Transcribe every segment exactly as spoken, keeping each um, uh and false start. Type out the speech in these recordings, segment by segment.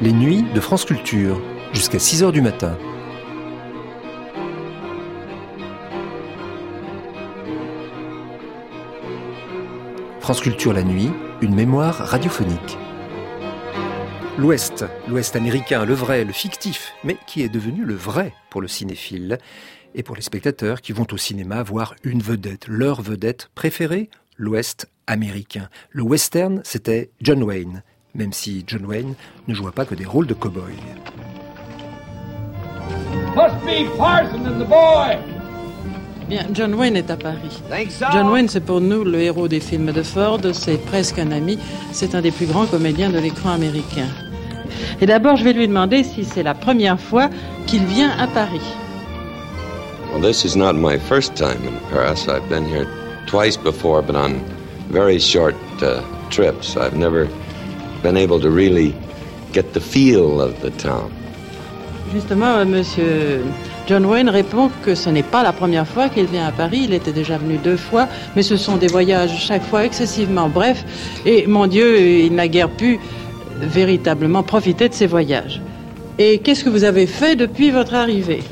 Les nuits de France Culture, jusqu'à six heures du matin. France Culture la nuit, une mémoire radiophonique. L'Ouest, l'Ouest américain, le vrai, le fictif, mais qui est devenu le vrai pour le cinéphile et pour les spectateurs qui vont au cinéma voir une vedette, leur vedette préférée, l'Ouest américain. Le western, c'était John Wayne, même si John Wayne ne jouait pas que des rôles de cow-boy. Must be Parson and the boy. Bien, John Wayne est à Paris. John Wayne, c'est pour nous le héros des films de Ford, c'est presque un ami, c'est un des plus grands comédiens de l'écran américain. Et d'abord, je vais lui demander si c'est la première fois qu'il vient à Paris. Well, this is not my first time in Paris. I've been here twice before, but on very short uh, trips. I've never been able to really get the feel of the town. Justement, monsieur John Wayne répond que ce n'est pas la première fois qu'il vient à Paris. Il était déjà venu deux fois, mais ce sont des voyages chaque fois excessivement brefs. Et mon Dieu, il n'a guère pu véritablement profiter de ces voyages. Et qu'est-ce que vous avez fait depuis votre arrivée?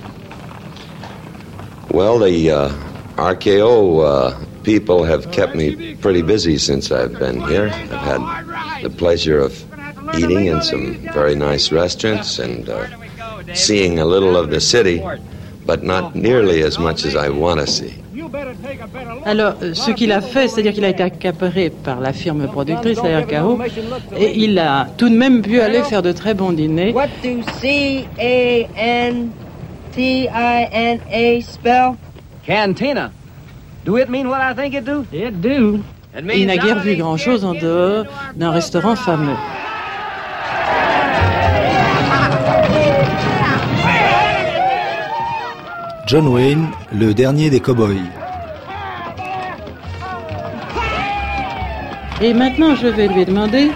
Well, the uh, R K O uh, people have kept me pretty busy since I've been here. I've had the pleasure of eating in some very nice restaurants and uh, seeing a little of the city, but not nearly as much as I want to see. Alors, ce qu'il a fait, c'est-à-dire qu'il a été accaparé par la firme productrice, la R K O, et il a tout de même pu aller faire de très bons dîners. What do C A N T I N A spell? Cantina. Do it mean what I think it do? It do. Il n'a guère vu grand-chose en dehors d'un restaurant fameux. John Wayne, le dernier des cow-boys. Et maintenant, je vais lui demander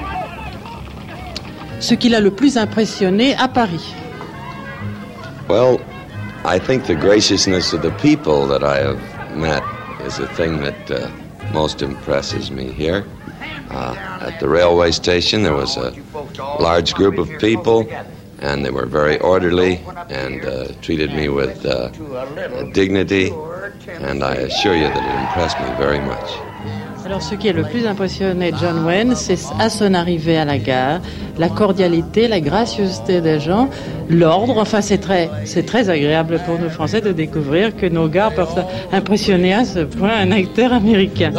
ce qui l'a le plus impressionné à Paris. Well, I think the graciousness of the people that I have met is the thing that uh, most impresses me here. Uh, at the railway station, there was a large group of people, and they were very orderly and uh, treated me with uh, dignity, and I assure you that it impressed me very much. Alors, ce qui est le plus impressionné John Wayne, c'est à son arrivée à la gare, la cordialité, la gracieuseté des gens, l'ordre. Enfin, c'est très, c'est très agréable pour nous Français de découvrir que nos gares peuvent impressionner à ce point un acteur américain.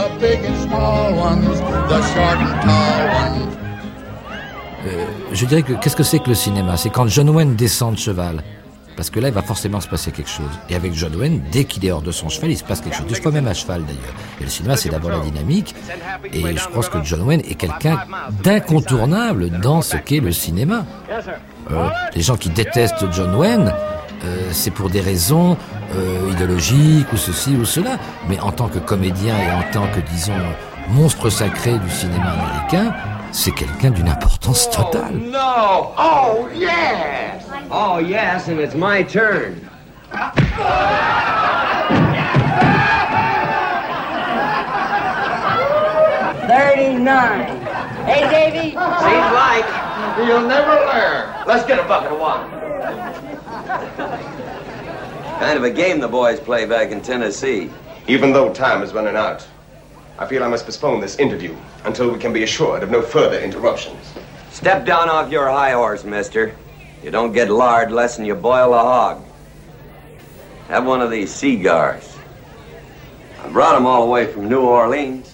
Euh, je dirais que qu'est-ce que c'est que le cinéma? C'est quand John Wayne descend de cheval. Parce que là, il va forcément se passer quelque chose. Et avec John Wayne, dès qu'il est hors de son cheval, il se passe quelque chose. Des fois même à cheval, d'ailleurs. Et le cinéma, c'est d'abord la dynamique. Et je pense que John Wayne est quelqu'un d'incontournable dans ce qu'est le cinéma. Euh, les gens qui détestent John Wayne, euh, c'est pour des raisons euh, idéologiques ou ceci ou cela. Mais en tant que comédien et en tant que, disons, monstre sacré du cinéma américain, c'est quelqu'un d'une importance totale. Oh, no! Oh, yes! Oh, yes, and it's my turn. thirty-nine. Hey, Davy. Seems like you'll never learn. Let's get a bucket of water. Kind of a game the boys play back in Tennessee. Even though time is running out, I feel I must postpone this interview until we can be assured of no further interruptions. Step down off your high horse, mister. You don't get lard less than you boil a hog. Have one of these cigars. I brought them all the way from New Orleans.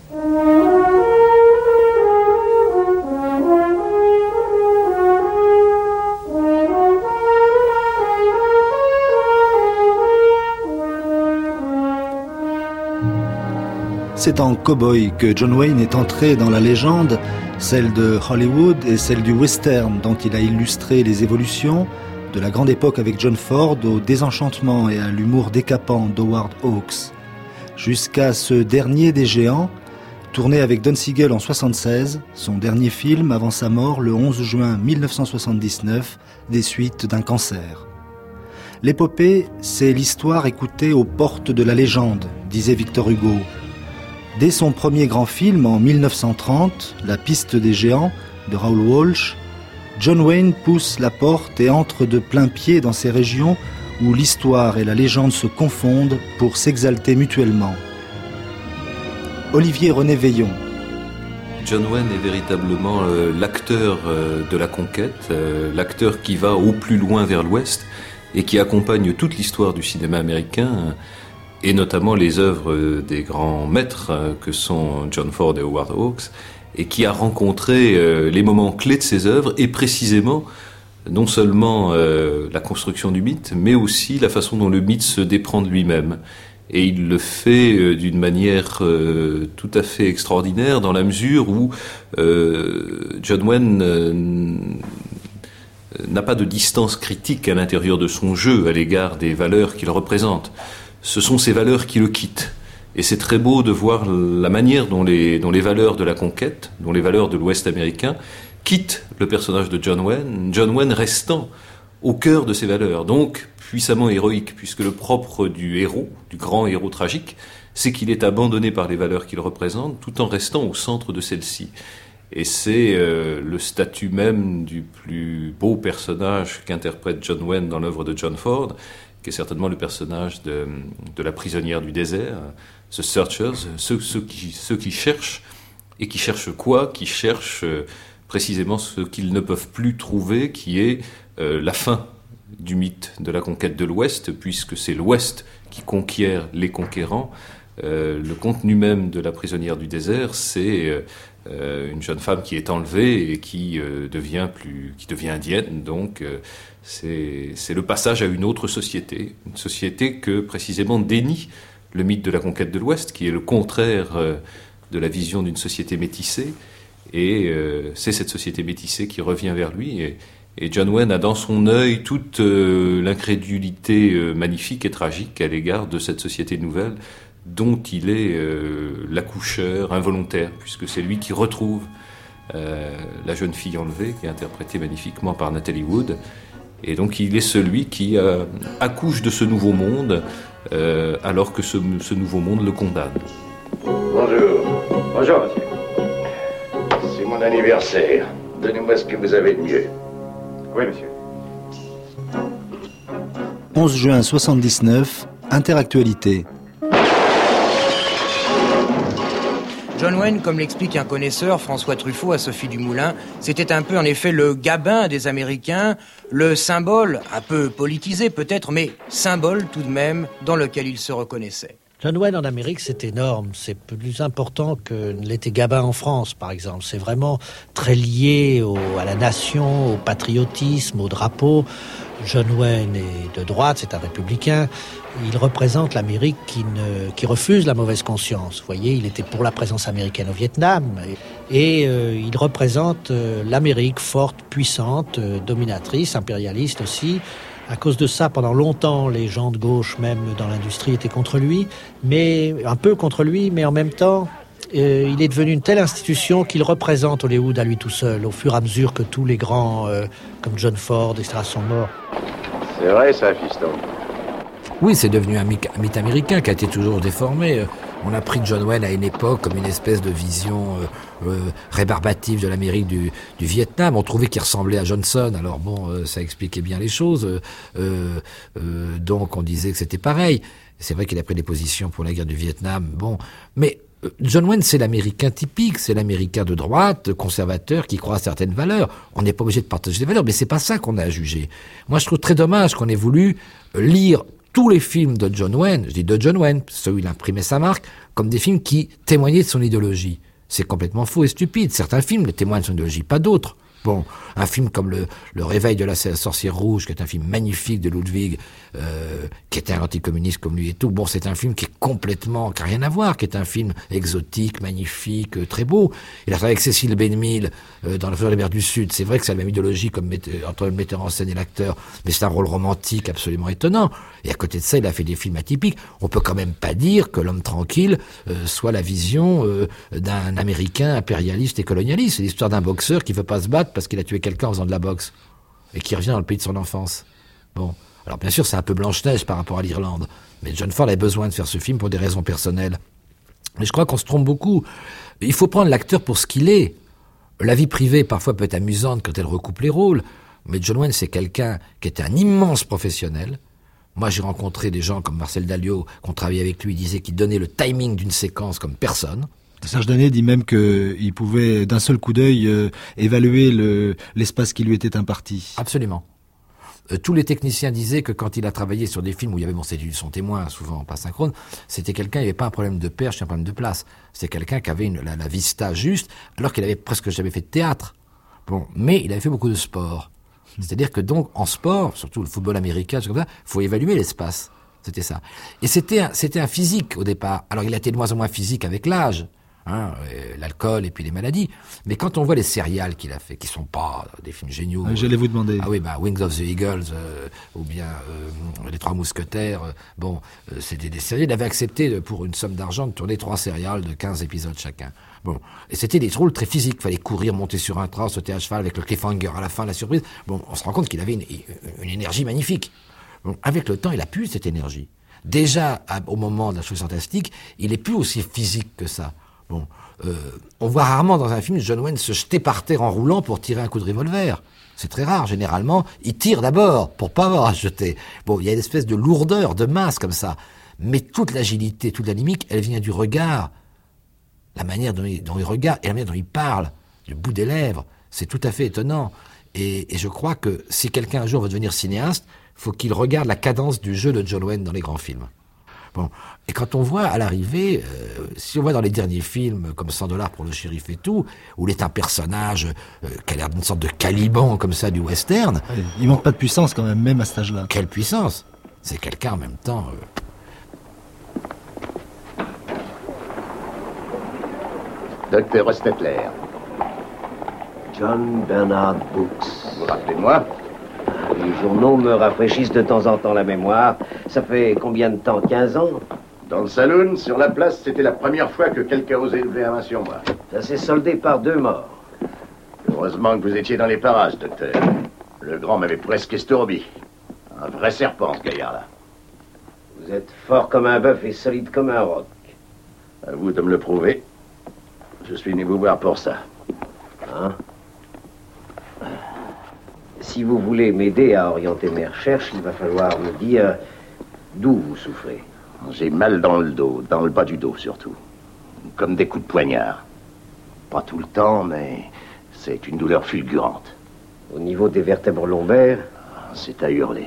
C'est en cow-boy que John Wayne est entré dans la légende, celle de Hollywood et celle du western, dont il a illustré les évolutions, de la grande époque avec John Ford au désenchantement et à l'humour décapant d'Howard Hawks, jusqu'à ce dernier des géants, tourné avec Don Siegel en soixante-seize, son dernier film avant sa mort le onze juin mille neuf cent soixante-dix-neuf, des suites d'un cancer. L'épopée, c'est l'histoire écoutée aux portes de la légende, disait Victor Hugo. Dès son premier grand film en mille neuf cent trente, La piste des géants, de Raoul Walsh, John Wayne pousse la porte et entre de plein pied dans ces régions où l'histoire et la légende se confondent pour s'exalter mutuellement. Olivier René Veillon. John Wayne est véritablement euh, l'acteur euh, de la conquête, euh, l'acteur qui va au plus loin vers l'Ouest et qui accompagne toute l'histoire du cinéma américain, euh, et notamment les œuvres euh, des grands maîtres euh, que sont John Ford et Howard Hawks, et qui a rencontré euh, les moments clés de ses œuvres, et précisément non seulement euh, la construction du mythe, mais aussi la façon dont le mythe se déprend de lui-même. Et il le fait euh, d'une manière euh, tout à fait extraordinaire, dans la mesure où euh, John Wayne euh, n'a pas de distance critique à l'intérieur de son jeu à l'égard des valeurs qu'il représente. Ce sont ces valeurs qui le quittent. Et c'est très beau de voir la manière dont les, dont les valeurs de la conquête, dont les valeurs de l'Ouest américain, quittent le personnage de John Wayne, John Wayne restant au cœur de ces valeurs, donc puissamment héroïque, puisque le propre du héros, du grand héros tragique, c'est qu'il est abandonné par les valeurs qu'il représente, tout en restant au centre de celles-ci. Et c'est euh, le statut même du plus beau personnage qu'interprète John Wayne dans l'œuvre de John Ford, qui est certainement le personnage de, de la prisonnière du désert, The Searchers, ceux, ceux, qui, ceux qui cherchent, et qui cherchent quoi ? Qui cherchent euh, précisément ce qu'ils ne peuvent plus trouver, qui est euh, la fin du mythe de la conquête de l'Ouest, puisque c'est l'Ouest qui conquiert les conquérants. Euh, le contenu même de la prisonnière du désert, c'est euh, une jeune femme qui est enlevée et qui euh, devient plus, qui devient indienne. Donc, euh, c'est, c'est le passage à une autre société, une société que précisément dénie le mythe de la conquête de l'Ouest, qui est le contraire euh, de la vision d'une société métissée. Et euh, c'est cette société métissée qui revient vers lui. Et, Et John Wayne a dans son œil toute euh, l'incrédulité euh, magnifique et tragique à l'égard de cette société nouvelle dont il est euh, l'accoucheur involontaire, puisque c'est lui qui retrouve euh, la jeune fille enlevée, qui est interprétée magnifiquement par Natalie Wood. Et donc il est celui qui euh, accouche de ce nouveau monde, euh, alors que ce, ce nouveau monde le condamne. Bonjour. Bonjour, monsieur. C'est mon anniversaire. Donnez-moi ce que vous avez de mieux. Oui, monsieur. onze juin soixante-dix-neuf, Interactualité. John Wayne, comme l'explique un connaisseur, François Truffaut, à Sophie Dumoulin, c'était un peu en effet le Gabin des Américains, le symbole, un peu politisé peut-être, mais symbole tout de même dans lequel il se reconnaissait. John Wayne en Amérique, c'est énorme. C'est plus important que l'était Gabin en France, par exemple. C'est vraiment très lié au, à la nation, au patriotisme, au drapeau. John Wayne est de droite, c'est un républicain. Il représente l'Amérique qui, ne, qui refuse la mauvaise conscience. Vous voyez, il était pour la présence américaine au Vietnam. Et, et euh, il représente euh, l'Amérique forte, puissante, euh, dominatrice, impérialiste aussi. À cause de ça, pendant longtemps, les gens de gauche, même dans l'industrie, étaient contre lui, mais un peu contre lui, mais en même temps, euh, il est devenu une telle institution qu'il représente Hollywood à lui tout seul, au fur et à mesure que tous les grands, euh, comme John Ford, et cetera, sont morts. C'est vrai, ça, fiston. Oui, c'est devenu un mythe américain qui a été toujours déformé. On a pris John Wayne à une époque comme une espèce de vision euh, euh, rébarbative de l'Amérique du, du Vietnam. On trouvait qu'il ressemblait à Johnson. Alors bon, euh, ça expliquait bien les choses. Euh, euh, donc on disait que c'était pareil. C'est vrai qu'il a pris des positions pour la guerre du Vietnam. Bon, mais euh, John Wayne, c'est l'Américain typique. C'est l'Américain de droite, conservateur, qui croit à certaines valeurs. On n'est pas obligé de partager des valeurs, mais c'est pas ça qu'on a à juger. Moi, je trouve très dommage qu'on ait voulu lire tous les films de John Wayne, je dis de John Wayne, ceux où il imprimait sa marque, comme des films qui témoignaient de son idéologie. C'est complètement faux et stupide. Certains films le témoignent de son idéologie, pas d'autres. Bon, un film comme le, le Réveil de la sorcière rouge, qui est un film magnifique de Ludwig, euh, qui était un anticommuniste comme lui et tout. Bon, c'est un film qui est complètement, qui n'a rien à voir, qui est un film exotique, magnifique, euh, très beau. Il a travaillé avec Cécile B. DeMille euh, dans La Fleur des mers du Sud. C'est vrai que c'est la même idéologie comme mette, entre le metteur en scène et l'acteur, mais c'est un rôle romantique absolument étonnant. Et à côté de ça, il a fait des films atypiques. On peut quand même pas dire que L'Homme tranquille euh, soit la vision euh, d'un Américain impérialiste et colonialiste. C'est l'histoire d'un boxeur qui veut pas se battre parce qu'il a tué quelqu'un en faisant de la boxe et qui revient dans le pays de son enfance. Bon, alors bien sûr c'est un peu Blanche-Neige par rapport à l'Irlande, mais John Ford avait besoin de faire ce film pour des raisons personnelles. Mais je crois qu'on se trompe beaucoup. Il faut prendre l'acteur pour ce qu'il est. La vie privée, parfois, peut être amusante quand elle recoupe les rôles, mais John Wayne, c'est quelqu'un qui était un immense professionnel. Moi, j'ai rencontré des gens comme Marcel Dalliot, qui ont travaillé avec lui, disaient qu'il donnait le timing d'une séquence comme personne. Serge Danet dit même qu'il pouvait, d'un seul coup d'œil, euh, évaluer le, l'espace qui lui était imparti. Absolument. Euh, tous les techniciens disaient que quand il a travaillé sur des films où il y avait, bon, c'était son témoin, souvent pas synchrone, c'était quelqu'un, il n'y avait pas un problème de perche, un problème de place. C'est quelqu'un qui avait une, la, la vista juste, alors qu'il avait presque jamais fait de théâtre. Bon, mais il avait fait beaucoup de sport. C'est-à-dire que donc, en sport, surtout le football américain, comme ça, faut évaluer l'espace. C'était ça. Et c'était un, c'était un physique au départ. Alors il a été de moins en moins physique avec l'âge. Hein, l'alcool et puis les maladies. Mais quand on voit les sérials qu'il a fait, qui sont pas des films géniaux. Ah, j'allais vous demander. Ah oui, bah Wings of the Eagles, euh, ou bien euh, Les Trois Mousquetaires. Euh, bon, euh, c'était des séries. Il avait accepté de, pour une somme d'argent de tourner trois sérials de quinze épisodes chacun. Bon, et c'était des rôles très physiques. Il fallait courir, monter sur un train, sauter à cheval avec le cliffhanger à la fin, la surprise. Bon, on se rend compte qu'il avait une, une énergie magnifique. Bon, avec le temps, il a pu cette énergie. Déjà, à, au moment de la chose fantastique, il est plus aussi physique que ça. Bon, euh, on voit rarement dans un film John Wayne se jeter par terre en roulant pour tirer un coup de revolver. C'est très rare. Généralement, il tire d'abord pour pas avoir à jeter. Bon, il y a une espèce de lourdeur, de masse comme ça. Mais toute l'agilité, toute la dynamique, elle vient du regard. La manière dont il, dont il regarde et la manière dont il parle, du bout des lèvres, c'est tout à fait étonnant. Et, et je crois que si quelqu'un un jour veut devenir cinéaste, faut qu'il regarde la cadence du jeu de John Wayne dans les grands films. Bon, et quand on voit à l'arrivée, euh, si on voit dans les derniers films comme cent dollars pour le shérif et tout, où il est un personnage euh, qui a l'air d'une sorte de Caliban comme ça du western. Ouais, il manque pas de puissance quand même, même à cet âge-là. Quelle puissance! C'est quelqu'un en même temps. Euh... Docteur Ostetler. John Bernard Books. Vous rappelez de moi? Les journaux me rafraîchissent de temps en temps la mémoire. Ça fait combien de temps? quinze ans? Dans le saloon, sur la place, c'était la première fois que quelqu'un osait lever la main sur moi. Ça s'est soldé par deux morts. Heureusement que vous étiez dans les parages, docteur. Le grand m'avait presque estourbi. Un vrai serpent, ce gaillard-là. Vous êtes fort comme un bœuf et solide comme un roc. À vous de me le prouver. Je suis venu vous voir pour ça. Hein? Si vous voulez m'aider à orienter mes recherches, il va falloir me dire d'où vous souffrez. J'ai mal dans le dos, dans le bas du dos surtout. Comme des coups de poignard. Pas tout le temps, mais c'est une douleur fulgurante. Au niveau des vertèbres lombaires? C'est à hurler.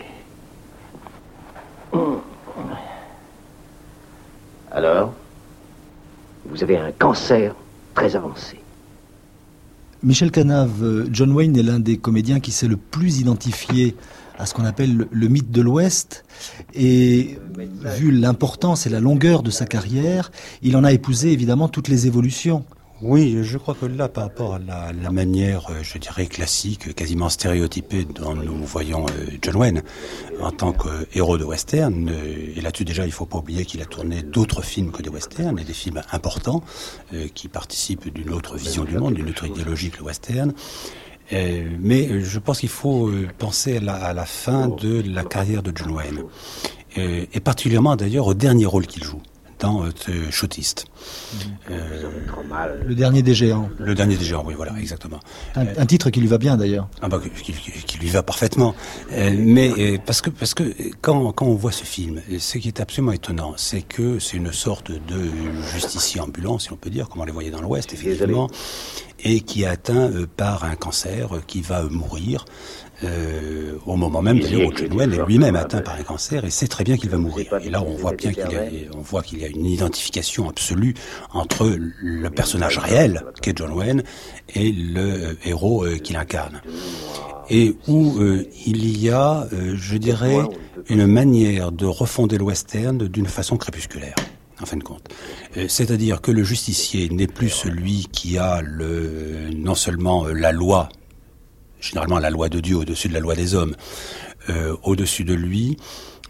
Alors? Vous avez un cancer très avancé. Michel Canave, John Wayne est l'un des comédiens qui s'est le plus identifié à ce qu'on appelle le, le mythe de l'Ouest. Et vu l'importance et la longueur de sa carrière, il en a épousé évidemment toutes les évolutions. Oui, je crois que là, par rapport à la, la manière, je dirais, classique, quasiment stéréotypée dont nous voyons John Wayne en tant que héros de western, et là-dessus déjà, il faut pas oublier qu'il a tourné d'autres films que des westerns, et des films importants, euh, qui participent d'une autre vision du monde, d'une autre idéologie que le western. Euh, mais je pense qu'il faut penser à la, à la fin de la carrière de John Wayne, euh, et particulièrement d'ailleurs au dernier rôle qu'il joue. Dans euh, Shotiste. Euh, le dernier des géants. Le dernier des géants, oui, voilà, exactement. Un, un titre qui lui va bien d'ailleurs. Ah bah, qui, qui, qui lui va parfaitement. Euh, mais euh, parce que parce que quand quand on voit ce film, ce qui est absolument étonnant, c'est que c'est une sorte de justicier ambulant, si on peut dire, comme on les voyait dans l'Ouest, effectivement, et qui est atteint euh, par un cancer, euh, qui va euh, mourir. Euh, au moment même d'ailleurs où John Wayne est lui-même atteint par un cancer et sait très bien qu'il va mourir. Et là, on voit bien qu'il y a, on voit qu'il y a une identification absolue entre le personnage réel qu'est John Wayne et le héros euh, qu'il incarne. Et où euh, il y a, euh, je dirais, une manière de refonder le western d'une façon crépusculaire. En fin de compte, euh, c'est-à-dire que le justicier n'est plus celui qui a le non seulement euh, la loi. Généralement la loi de Dieu au-dessus de la loi des hommes, euh, au-dessus de lui,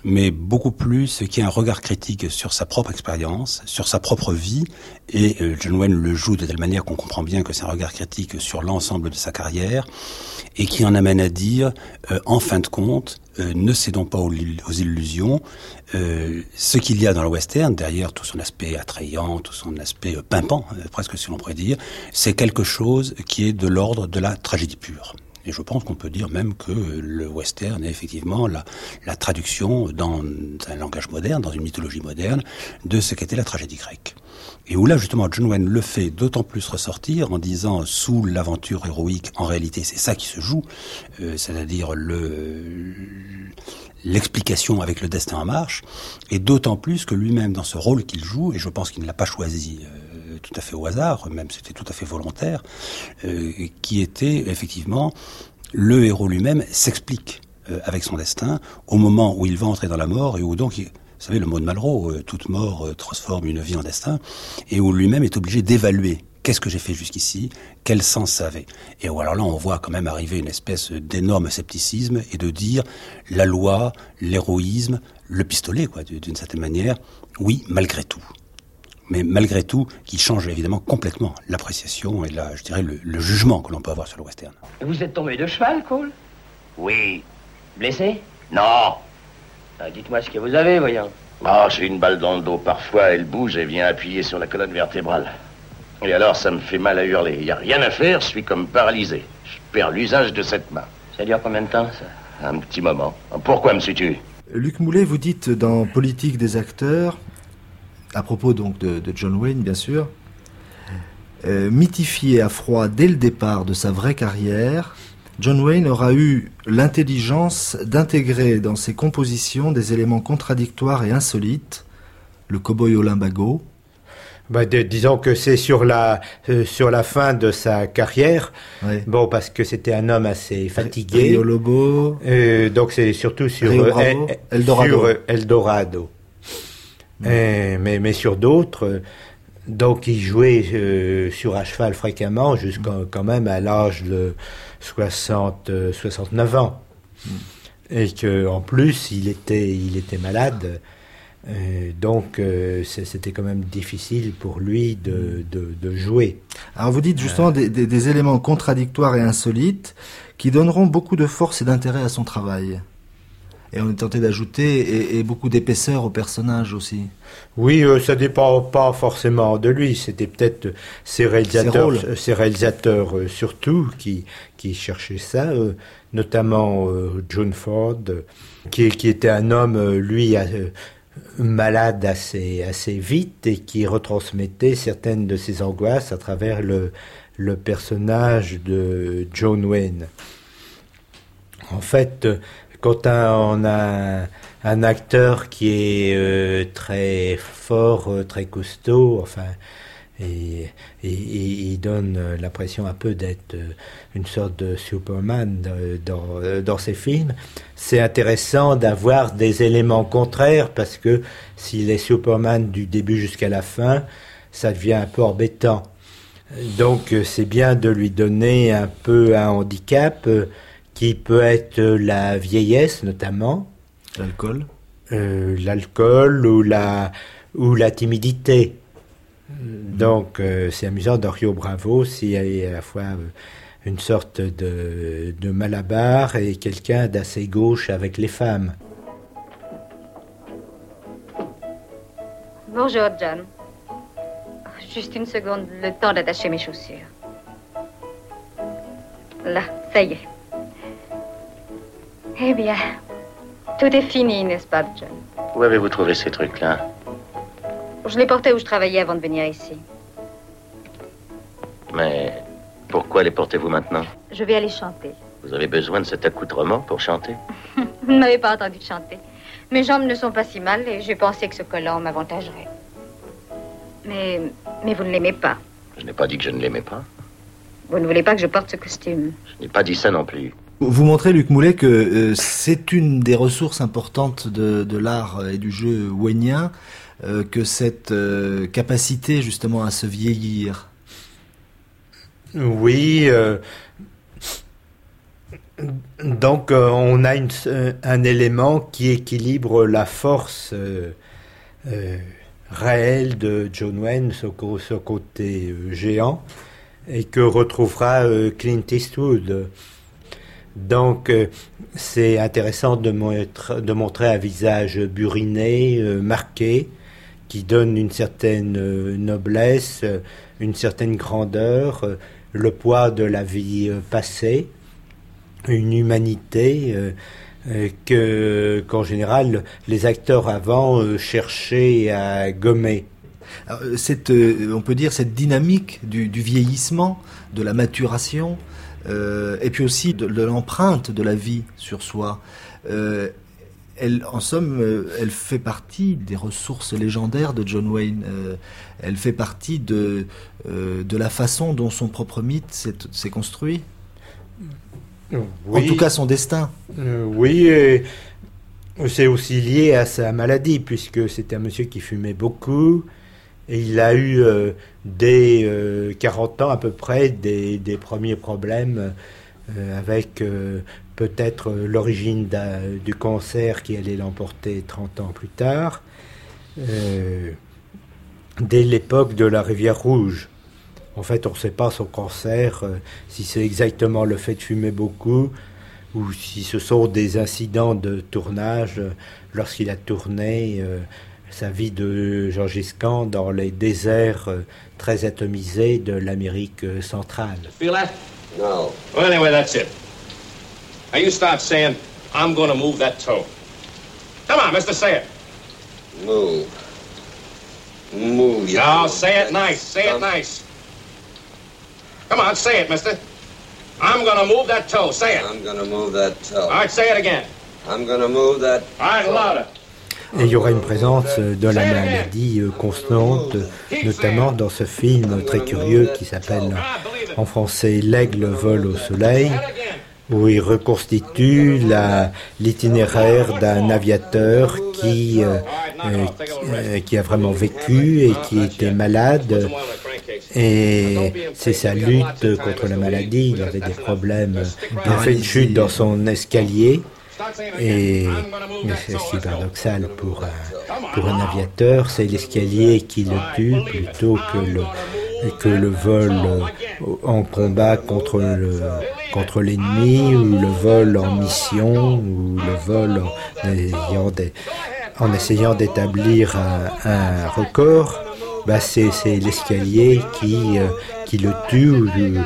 mais beaucoup plus qui a un regard critique sur sa propre expérience, sur sa propre vie, et euh, John Wayne le joue de telle manière qu'on comprend bien que c'est un regard critique sur l'ensemble de sa carrière, et qui en amène à dire, euh, en fin de compte, euh, ne cédons pas aux, aux illusions, euh, ce qu'il y a dans le western, derrière tout son aspect attrayant, tout son aspect euh, pimpant, euh, presque si l'on pourrait dire, c'est quelque chose qui est de l'ordre de la tragédie pure. Et je pense qu'on peut dire même que le western est effectivement la, la traduction dans un langage moderne, dans une mythologie moderne, de ce qu'était la tragédie grecque. Et où là, justement, John Wayne le fait d'autant plus ressortir en disant, sous l'aventure héroïque, en réalité, c'est ça qui se joue, euh, c'est-à-dire le, l'explication avec le destin en marche, et d'autant plus que lui-même, dans ce rôle qu'il joue, et je pense qu'il ne l'a pas choisi euh, tout à fait au hasard, même c'était tout à fait volontaire, euh, qui était effectivement, le héros lui-même s'explique euh, avec son destin au moment où il va entrer dans la mort, et où donc... Il, vous savez, le mot de Malraux, euh, toute mort euh, transforme une vie en destin, et où lui-même est obligé d'évaluer qu'est-ce que j'ai fait jusqu'ici, quel sens ça avait. Et où alors là, on voit quand même arriver une espèce d'énorme scepticisme et de dire la loi, l'héroïsme, le pistolet, quoi, d'une certaine manière, oui, malgré tout. Mais malgré tout, qui change évidemment complètement l'appréciation et la, je dirais, le, le jugement que l'on peut avoir sur le western. Vous êtes tombé de cheval, Cole? Oui. Blessé? Non. Ah, dites-moi ce que vous avez, voyons. Ah, j'ai une balle dans le dos. Parfois, elle bouge et vient appuyer sur la colonne vertébrale. Et alors, ça me fait mal à hurler. Il n'y a rien à faire, je suis comme paralysé. Je perds l'usage de cette main. Ça dure combien de temps, ça? Un petit moment. Pourquoi me suis-tu? Luc Moulet, vous dites dans Politique des acteurs, à propos donc de, de John Wayne, bien sûr, euh, mythifié à froid dès le départ de sa vraie carrière, John Wayne aura eu l'intelligence d'intégrer dans ses compositions des éléments contradictoires et insolites, le cow-boy au limbago. Bah, de, disons que c'est sur la euh, sur la fin de sa carrière, ouais. Bon, parce que c'était un homme assez fatigué. Rio Lobo. Euh, donc c'est surtout sur Rio euh, Bravo, El, Eldorado. Sur euh, Eldorado. Mmh. Euh, mais mais sur d'autres. Euh, donc il jouait euh, sur à cheval fréquemment jusqu'à mmh. quand même à l'âge de soixante, soixante-neuf ans. Mmh. Et que en plus il était il était malade. Euh, donc euh, c'était quand même difficile pour lui de, de, de jouer. Alors vous dites justement euh... des, des, des éléments contradictoires et insolites qui donneront beaucoup de force et d'intérêt à son travail. Et on est tenté d'ajouter et, et beaucoup d'épaisseur au personnage aussi. Oui, euh, ça dépend pas forcément de lui. C'était peut-être ses réalisateurs, ses, ses réalisateurs euh, surtout qui qui cherchaient ça, euh, notamment euh, John Ford, euh, qui qui était un homme euh, lui euh, malade assez assez vite et qui retransmettait certaines de ses angoisses à travers le le personnage de John Wayne. En fait, quand on a un acteur qui est euh, très fort, euh, très costaud, enfin, et, et, et il donne l'impression un peu d'être une sorte de Superman dans, dans ses films, c'est intéressant d'avoir des éléments contraires parce que s'il est Superman du début jusqu'à la fin, ça devient un peu embêtant. Donc c'est bien de lui donner un peu un handicap qui peut être la vieillesse notamment. L'alcool euh, L'alcool ou la, ou la timidité. Donc euh, c'est amusant dans Rio Bravo, s'il y a à la fois euh, une sorte de, de Malabar et quelqu'un d'assez gauche avec les femmes. Bonjour John. Juste une seconde, le temps d'attacher mes chaussures. Là, ça y est. Eh bien, tout est fini, n'est-ce pas, John? Où avez-vous trouvé ces trucs-là? Je les portais où je travaillais avant de venir ici. Mais pourquoi les portez-vous maintenant? Je vais aller chanter. Vous avez besoin de cet accoutrement pour chanter? Vous ne m'avez pas entendu chanter. Mes jambes ne sont pas si mal et j'ai pensé que ce collant m'avantagerait. Mais, mais vous ne l'aimez pas. Je n'ai pas dit que je ne l'aimais pas. Vous ne voulez pas que je porte ce costume? Je n'ai pas dit ça non plus. Vous montrez, Luc Moulet, que euh, c'est une des ressources importantes de, de l'art et du jeu waynien, euh, que cette euh, capacité justement à se vieillir. Oui, euh, Donc euh, on a une, un élément qui équilibre la force euh, euh, réelle de John Wayne, ce, ce côté euh, géant, et que retrouvera euh, Clint Eastwood. Donc euh, c'est intéressant de, montrer, de montrer un visage buriné, euh, marqué, qui donne une certaine euh, noblesse, euh, une certaine grandeur, euh, le poids de la vie euh, passée, une humanité euh, euh, que, qu'en général les acteurs avant euh, cherchaient à gommer. Alors, cette, euh, on peut dire cette dynamique du, du vieillissement, de la maturation, euh, et puis aussi de, de l'empreinte de la vie sur soi. Euh, Elle, en somme, euh, elle fait partie des ressources légendaires de John Wayne. Euh, elle fait partie de, euh, de la façon dont son propre mythe s'est, s'est construit. Oui. En tout cas, son destin. Euh, oui, et c'est aussi lié à sa maladie, puisque c'était un monsieur qui fumait beaucoup, et il a eu, euh, dès euh, quarante ans à peu près, des, des premiers problèmes euh, avec... Euh, peut-être l'origine du cancer qui allait l'emporter trente ans plus tard, euh, dès l'époque de la Rivière Rouge. En fait, on ne sait pas son cancer, euh, si c'est exactement le fait de fumer beaucoup, ou si ce sont des incidents de tournage, euh, lorsqu'il a tourné euh, sa vie de Gengis Khan dans les déserts euh, très atomisés de l'Amérique centrale. Feel that? No. Well, anyway, that's it. Now you start saying, I'm going to move that toe. Come on, mister, say it. Move. Move. You No, say it nice. Say it nice. Come on, say it, mister. I'm going to move that toe. Say it. I'm going to move that toe. All right, say it again. I'm going to move that All right, louder. Et il y aura une présence de la maladie constante, notamment dans ce film très curieux qui s'appelle en français L'aigle vole au soleil, où il reconstitue la, l'itinéraire d'un aviateur qui, euh, qui, qui a vraiment vécu et qui était malade. Et c'est sa lutte contre la maladie. Il avait des problèmes. Il a fait une chute dans son escalier. Et c'est ce qui est paradoxal pour un, pour un aviateur, c'est l'escalier qui le tue plutôt que le, que le vol en combat contre, le, contre l'ennemi, ou le vol en mission, ou le vol en essayant, de, en essayant d'établir un, un record. Bah c'est, c'est l'escalier qui, euh, qui le tue, ou euh,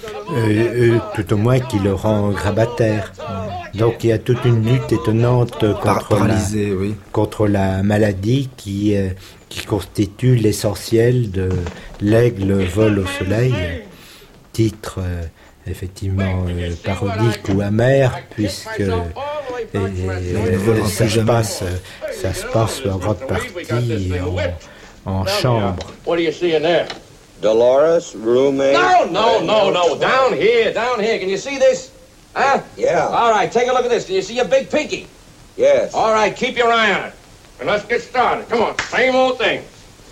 euh, tout au moins qui le rend grabataire. Donc il y a toute une lutte étonnante contre, Paralysé, la, oui. contre la maladie qui, euh, qui constitue l'essentiel de L'aigle vole au soleil, titre euh, effectivement euh, parodique ou amer, puisque euh, et, et, ça, se passe, ça se passe en grande partie en, en chambre. What are you seeing there? Dolores, roommate. No, no, no, no. Down here, down here. Can you see this? Huh? Yeah. All right, take a look at this. Can you see a big pinky? Yes. All right, keep your eye on it. And let's get started. Come on, same old thing.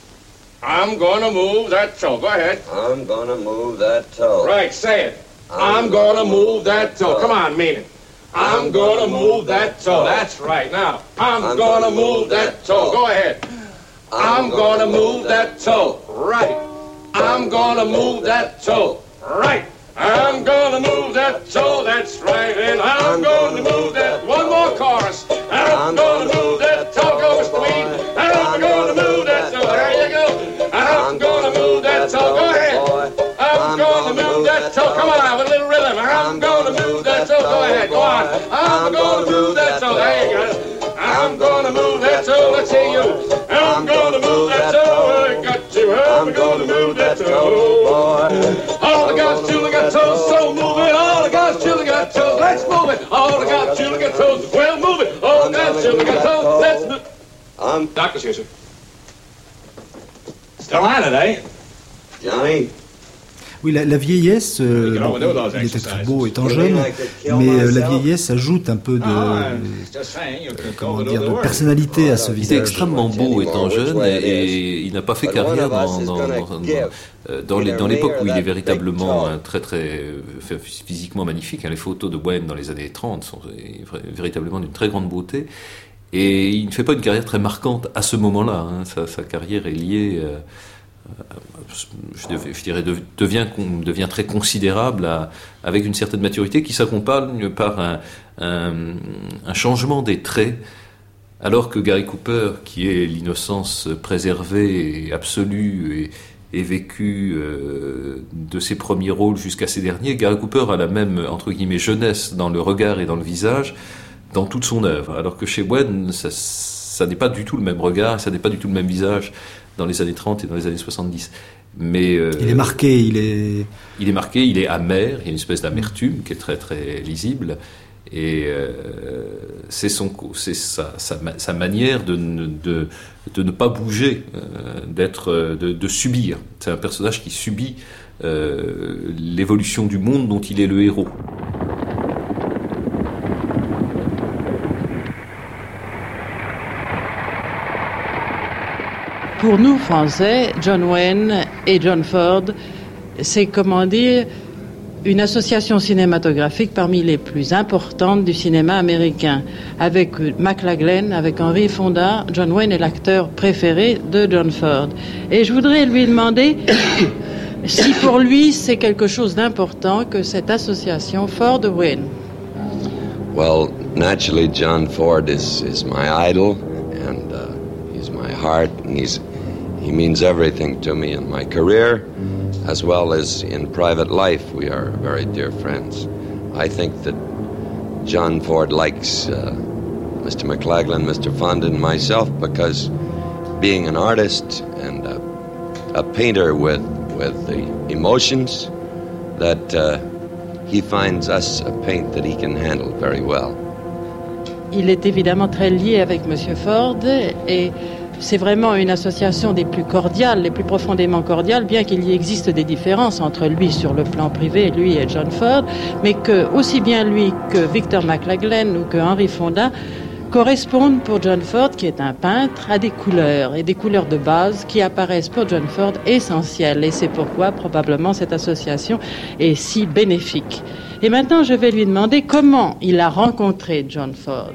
I'm going to move that toe. Go ahead. I'm going to move that toe. Right, say it. I'm, I'm going to move that toe. toe. Come on, mean it. I'm, I'm going to move that toe. toe. That's right. Now, I'm, I'm going to move that toe. toe. Go ahead. I'm, I'm going to move that toe. Right. I'm going to move that toe. Right. I'm gonna move that toe, that's right, and I'm gonna move that, one more chorus. I'm gonna move that toe, go Squeak. I'm gonna move that toe, there you go. I'm gonna move that toe, go ahead. I'm gonna move that toe, come on, with a little rhythm. I'm gonna move that toe, go ahead, go on. I'm gonna move that toe, there you go. I'm gonna move that toe, let's hear you. I'm gonna move that toe, I got you. I'm gonna move that toe. All the God's children got toes, so move it. All the God's children got toes, let's move it. All the God's children got toes, well move it. All the God's children got toes, let's move. I'm Doctor's here, sir. Still at it, eh? Johnny. Oui, la, la vieillesse, euh, bon, il était très beau étant jeune, mais euh, la vieillesse ajoute un peu de, euh, comment dire, de personnalité à ce visage. Il était extrêmement beau étant jeune et, et il n'a pas fait carrière dans, dans, dans, dans, dans, les, dans l'époque où il est véritablement un très très physiquement magnifique. Les photos de Wayne dans les années trente sont véritablement d'une très grande beauté. Et il ne fait pas une carrière très marquante à ce moment-là. Hein. Sa, sa carrière est liée, euh, je, dev, je dirais, devient, devient très considérable à, avec une certaine maturité qui s'accompagne par un, un, un changement des traits. Alors que Gary Cooper, qui est l'innocence préservée et absolue et, et vécue euh, de ses premiers rôles jusqu'à ses derniers, Gary Cooper a la même, entre guillemets, jeunesse dans le regard et dans le visage, dans toute son œuvre, alors que chez Wayne, ça, ça n'est pas du tout le même regard, ça n'est pas du tout le même visage dans les années trente et dans les années soixante-dix. Mais euh, il est marqué, il est... Il est marqué, il est amer, il y a une espèce d'amertume qui est très très lisible, et euh, c'est, son, c'est sa, sa, sa manière de, de, de ne pas bouger, euh, d'être, de, de subir. C'est un personnage qui subit euh, l'évolution du monde dont il est le héros. Pour nous, Français, John Wayne et John Ford, c'est, comment dire, une association cinématographique parmi les plus importantes du cinéma américain. Avec McLaglen, avec Henry Fonda, John Wayne est l'acteur préféré de John Ford. Et je voudrais lui demander si pour lui c'est quelque chose d'important que cette association Ford-Wayne. Well, naturally, John Ford is, is my idol, and uh, he's my heart, and he's, he means everything to me in my career, as well as in private life. We are very dear friends. I think that John Ford likes uh, Mister McLaglen, Mister Fonda, and myself because being an artist and a, a painter with, with the emotions, that uh, he finds us a paint that he can handle very well. Il est évidemment très lié avec Monsieur Ford et c'est vraiment une association des plus cordiales, les plus profondément cordiales, bien qu'il y existe des différences entre lui sur le plan privé, lui et John Ford, mais que aussi bien lui que Victor McLaglen ou que Henry Fonda correspondent pour John Ford, qui est un peintre, à des couleurs, et des couleurs de base qui apparaissent pour John Ford essentielles. Et c'est pourquoi probablement cette association est si bénéfique. Et maintenant, je vais lui demander comment il a rencontré John Ford.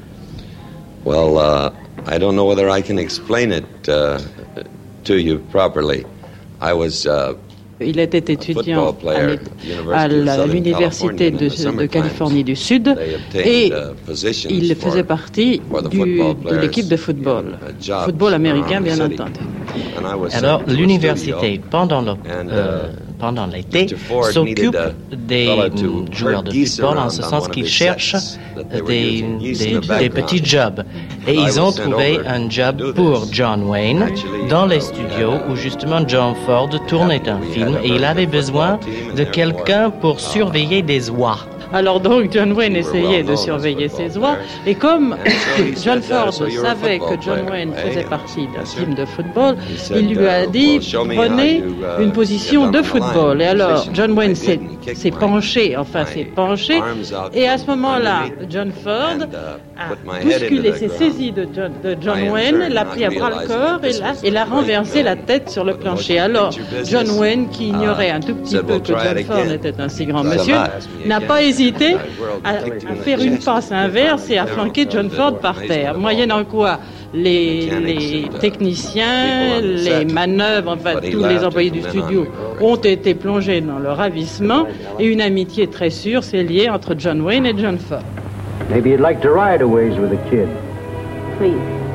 Well, uh, I don't know whether I can explain it uh, to you properly. I was... Uh, Il était étudiant à l'université de, de Californie du Sud et il faisait partie du, de l'équipe de football, football américain bien entendu. Alors l'université, pendant, le, euh, pendant l'été, s'occupe des joueurs de football en ce sens qu'ils cherchent des, des, des petits jobs. Et ils ont trouvé un job pour John Wayne dans les studios où justement John Ford tournait un film et il avait besoin de quelqu'un pour surveiller des oies. Alors donc John Wayne essayait de surveiller ses oies et comme John Ford savait que John Wayne faisait partie d'un team de football, il lui a dit prenez une position de football. Et alors John Wayne s'est, s'est penché, enfin s'est penché et à ce moment-là John Ford a bousculé, s'est saisi de John, de John Wayne, l'a pris à bras-le-corps et l'a, et l'a renversé la tête sur le plancher. Alors John Wayne, qui ignorait un tout petit peu que John Ford était un si grand monsieur, n'a pas hésité à, à faire une passe inverse et à flanquer John Ford par terre, moyennant quoi les, les techniciens, les manœuvres, enfin tous les employés du studio ont été plongés dans le ravissement et une amitié très sûre s'est liée entre John Wayne et John Ford. Maybe you'd like to ride a ways with a kid. Please.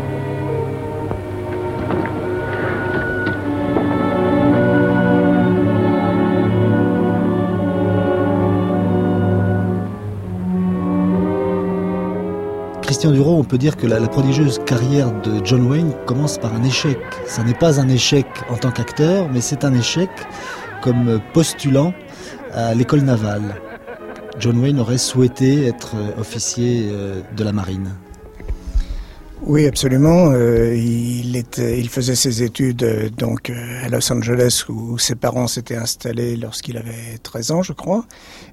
Christian Duron, on peut dire que la, la prodigieuse carrière de John Wayne commence par un échec. Ça n'est pas un échec en tant qu'acteur, mais c'est un échec comme postulant à l'école navale. John Wayne aurait souhaité être officier de la marine. Oui, absolument. Euh, il était, il faisait ses études euh, donc euh, à Los Angeles où ses parents s'étaient installés lorsqu'il avait treize ans, je crois.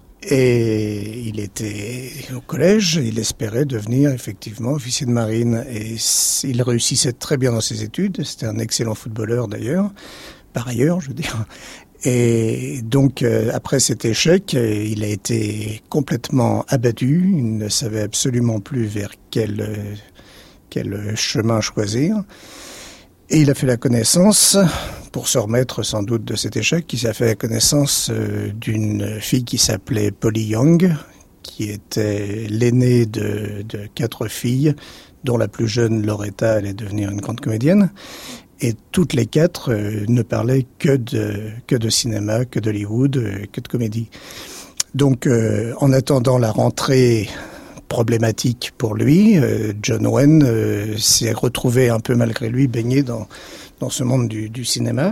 Et il était au collège, il espérait devenir effectivement officier de marine. Et il réussissait très bien dans ses études. C'était un excellent footballeur d'ailleurs, par ailleurs, je veux dire. Et donc, euh, après cet échec, il a été complètement abattu. Il ne savait absolument plus vers quel... Euh, quel chemin choisir. Et il a fait la connaissance, pour se remettre sans doute de cet échec, il a fait la connaissance d'une fille qui s'appelait Polly Young, qui était l'aînée de, de quatre filles, dont la plus jeune, Loretta, allait devenir une grande comédienne. Et toutes les quatre euh, ne parlaient que de, que de cinéma, que d'Hollywood, euh, que de comédie. Donc, euh, en attendant la rentrée problématique pour lui, euh, John Wayne euh, s'est retrouvé un peu malgré lui baigné dans, dans ce monde du, du cinéma.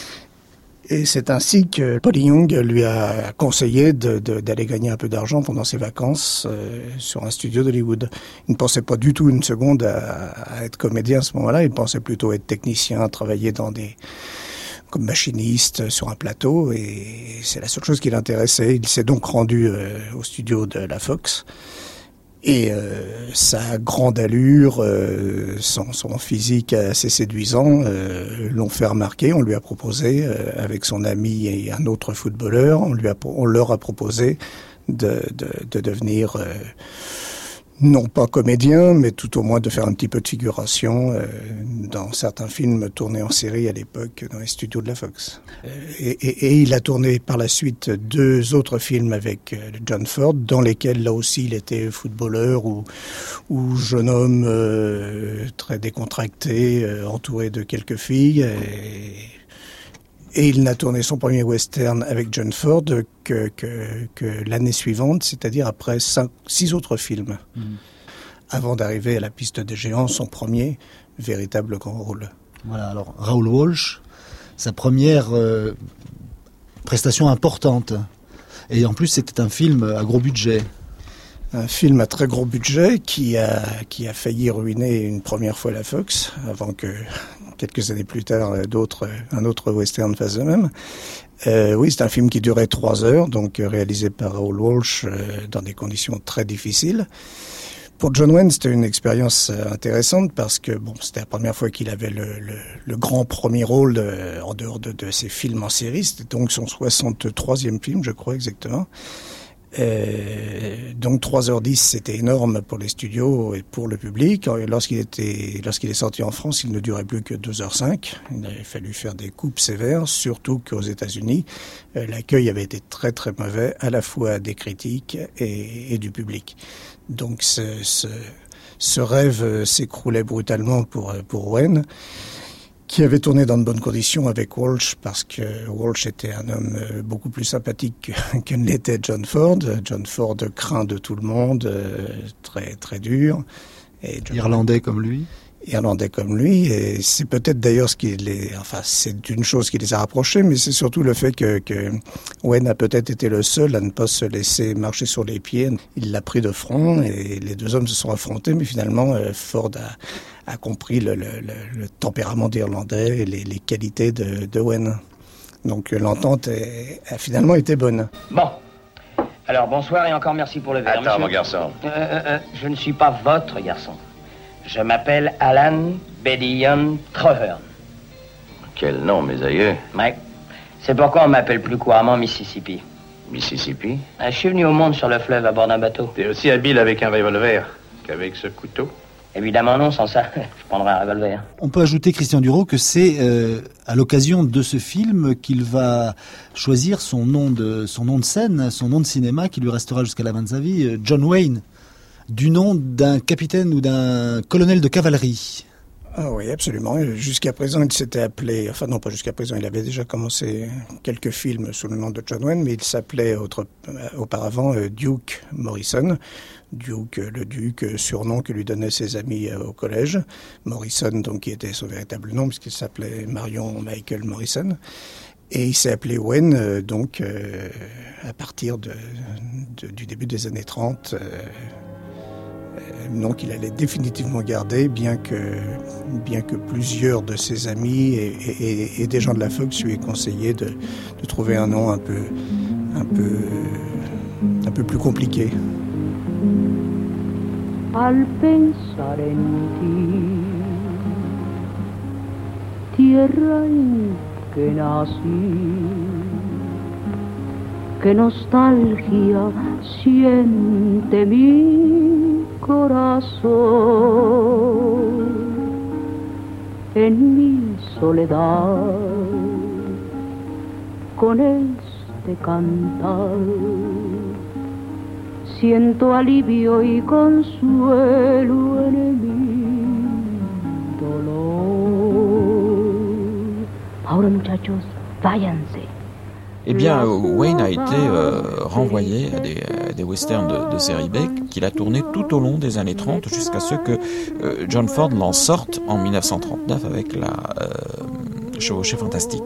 Et c'est ainsi que Polly Young lui a conseillé de, de, d'aller gagner un peu d'argent pendant ses vacances euh, sur un studio d'Hollywood. Il ne pensait pas du tout une seconde à, à être comédien à ce moment-là, il pensait plutôt être technicien, travailler dans des... comme machiniste sur un plateau, et c'est la seule chose qui l'intéressait. Il s'est donc rendu euh, au studio de la Fox. Et euh, sa grande allure, euh, son, son physique assez séduisant, euh, l'ont fait remarquer. On lui a proposé, euh, avec son ami et un autre footballeur, on, lui a, on leur a proposé de, de, de devenir, euh, non pas comédien, mais tout au moins de faire un petit peu de figuration euh, dans certains films tournés en série à l'époque dans les studios de la Fox. Et, et, et il a tourné par la suite deux autres films avec euh, John Ford, dans lesquels là aussi il était footballeur ou, ou jeune homme euh, très décontracté, euh, entouré de quelques filles. Et, Et il n'a tourné son premier western avec John Ford que, que, que l'année suivante, c'est-à-dire après cinq, six autres films, mmh. avant d'arriver à La Piste des Géants, son premier véritable grand rôle. Voilà, alors Raoul Walsh, sa première euh, prestation importante. Et en plus, c'était un film à gros budget. Un film à très gros budget qui a, qui a failli ruiner une première fois la Fox, avant que, quelques années plus tard, d'autres, un autre western fasse de même. Euh, oui, c'est un film qui durait trois heures, donc réalisé par Raoul Walsh euh, dans des conditions très difficiles. Pour John Wayne, c'était une expérience intéressante parce que bon, c'était la première fois qu'il avait le, le, le grand premier rôle de, en dehors de, de ses films en série. C'était donc son soixante-troisième film, je crois exactement. Euh, donc trois heures dix, c'était énorme pour les studios et pour le public. Lorsqu'il était, lorsqu'il est sorti en France, il ne durait plus que deux heures cinq. Il avait fallu faire des coupes sévères, surtout qu'aux États-Unis, euh, l'accueil avait été très très mauvais, à la fois des critiques et, et du public. Donc ce, ce, ce rêve s'écroulait brutalement pour, pour Wayne, qui avait tourné dans de bonnes conditions avec Walsh, parce que Walsh était un homme beaucoup plus sympathique que, que ne l'était John Ford. John Ford craint de tout le monde, très très dur. Et John Irlandais comme lui. Irlandais comme lui, et c'est peut-être d'ailleurs ce qui les, enfin c'est une chose qui les a rapprochés, mais c'est surtout le fait que, que Wayne a peut-être été le seul à ne pas se laisser marcher sur les pieds. Il l'a pris de front et les deux hommes se sont affrontés, mais finalement Ford a, a compris le, le, le, le tempérament d'Irlandais et les, les qualités de, de Wayne. Donc l'entente est, a finalement été bonne. Bon. Alors bonsoir et encore merci pour le verre. Attends, monsieur. mon garçon. Euh, euh, euh, je ne suis pas votre garçon. Je m'appelle Alan Bedillon Treherne. Quel nom, mes aïeux? Mike, c'est pourquoi on m'appelle plus couramment Mississippi. Mississippi? Je suis venu au monde sur le fleuve à bord d'un bateau. T'es aussi habile avec un revolver qu'avec ce couteau? Évidemment non, sans ça, je prendrais un revolver. On peut ajouter, Christian Duro, que c'est euh, à l'occasion de ce film qu'il va choisir son nom de, son nom de scène, son nom de cinéma qui lui restera jusqu'à la fin de sa vie, John Wayne. Du nom d'un capitaine ou d'un colonel de cavalerie. Ah oui, absolument. Jusqu'à présent, il s'était appelé... Enfin non, pas jusqu'à présent. Il avait déjà commencé quelques films sous le nom de John Wayne, mais il s'appelait autre, auparavant Duke Morrison. Duke, le Duc, surnom que lui donnaient ses amis au collège. Morrison, donc, qui était son véritable nom, puisqu'il s'appelait Marion Michael Morrison. Et il s'est appelé Wayne, euh, donc, euh, à partir de, de, du début des années trente... Euh, donc il allait définitivement garder, bien que, bien que plusieurs de ses amis et, et, et des gens de la Fox lui aient conseillé de, de trouver un nom un peu, un peu, un peu plus compliqué. Al pensar en ti, tierra en que nací, qué nostalgia siente mi corazón en mi soledad con este cantar. Siento alivio y consuelo en mi dolor. Ahora, muchachos, váyanse. Eh bien, Wayne a été euh, renvoyé à des, à des westerns de, de série B qu'il a tourné tout au long des années trente jusqu'à ce que euh, John Ford l'en sorte en dix-neuf cent trente-neuf avec la euh, Chevauchée fantastique.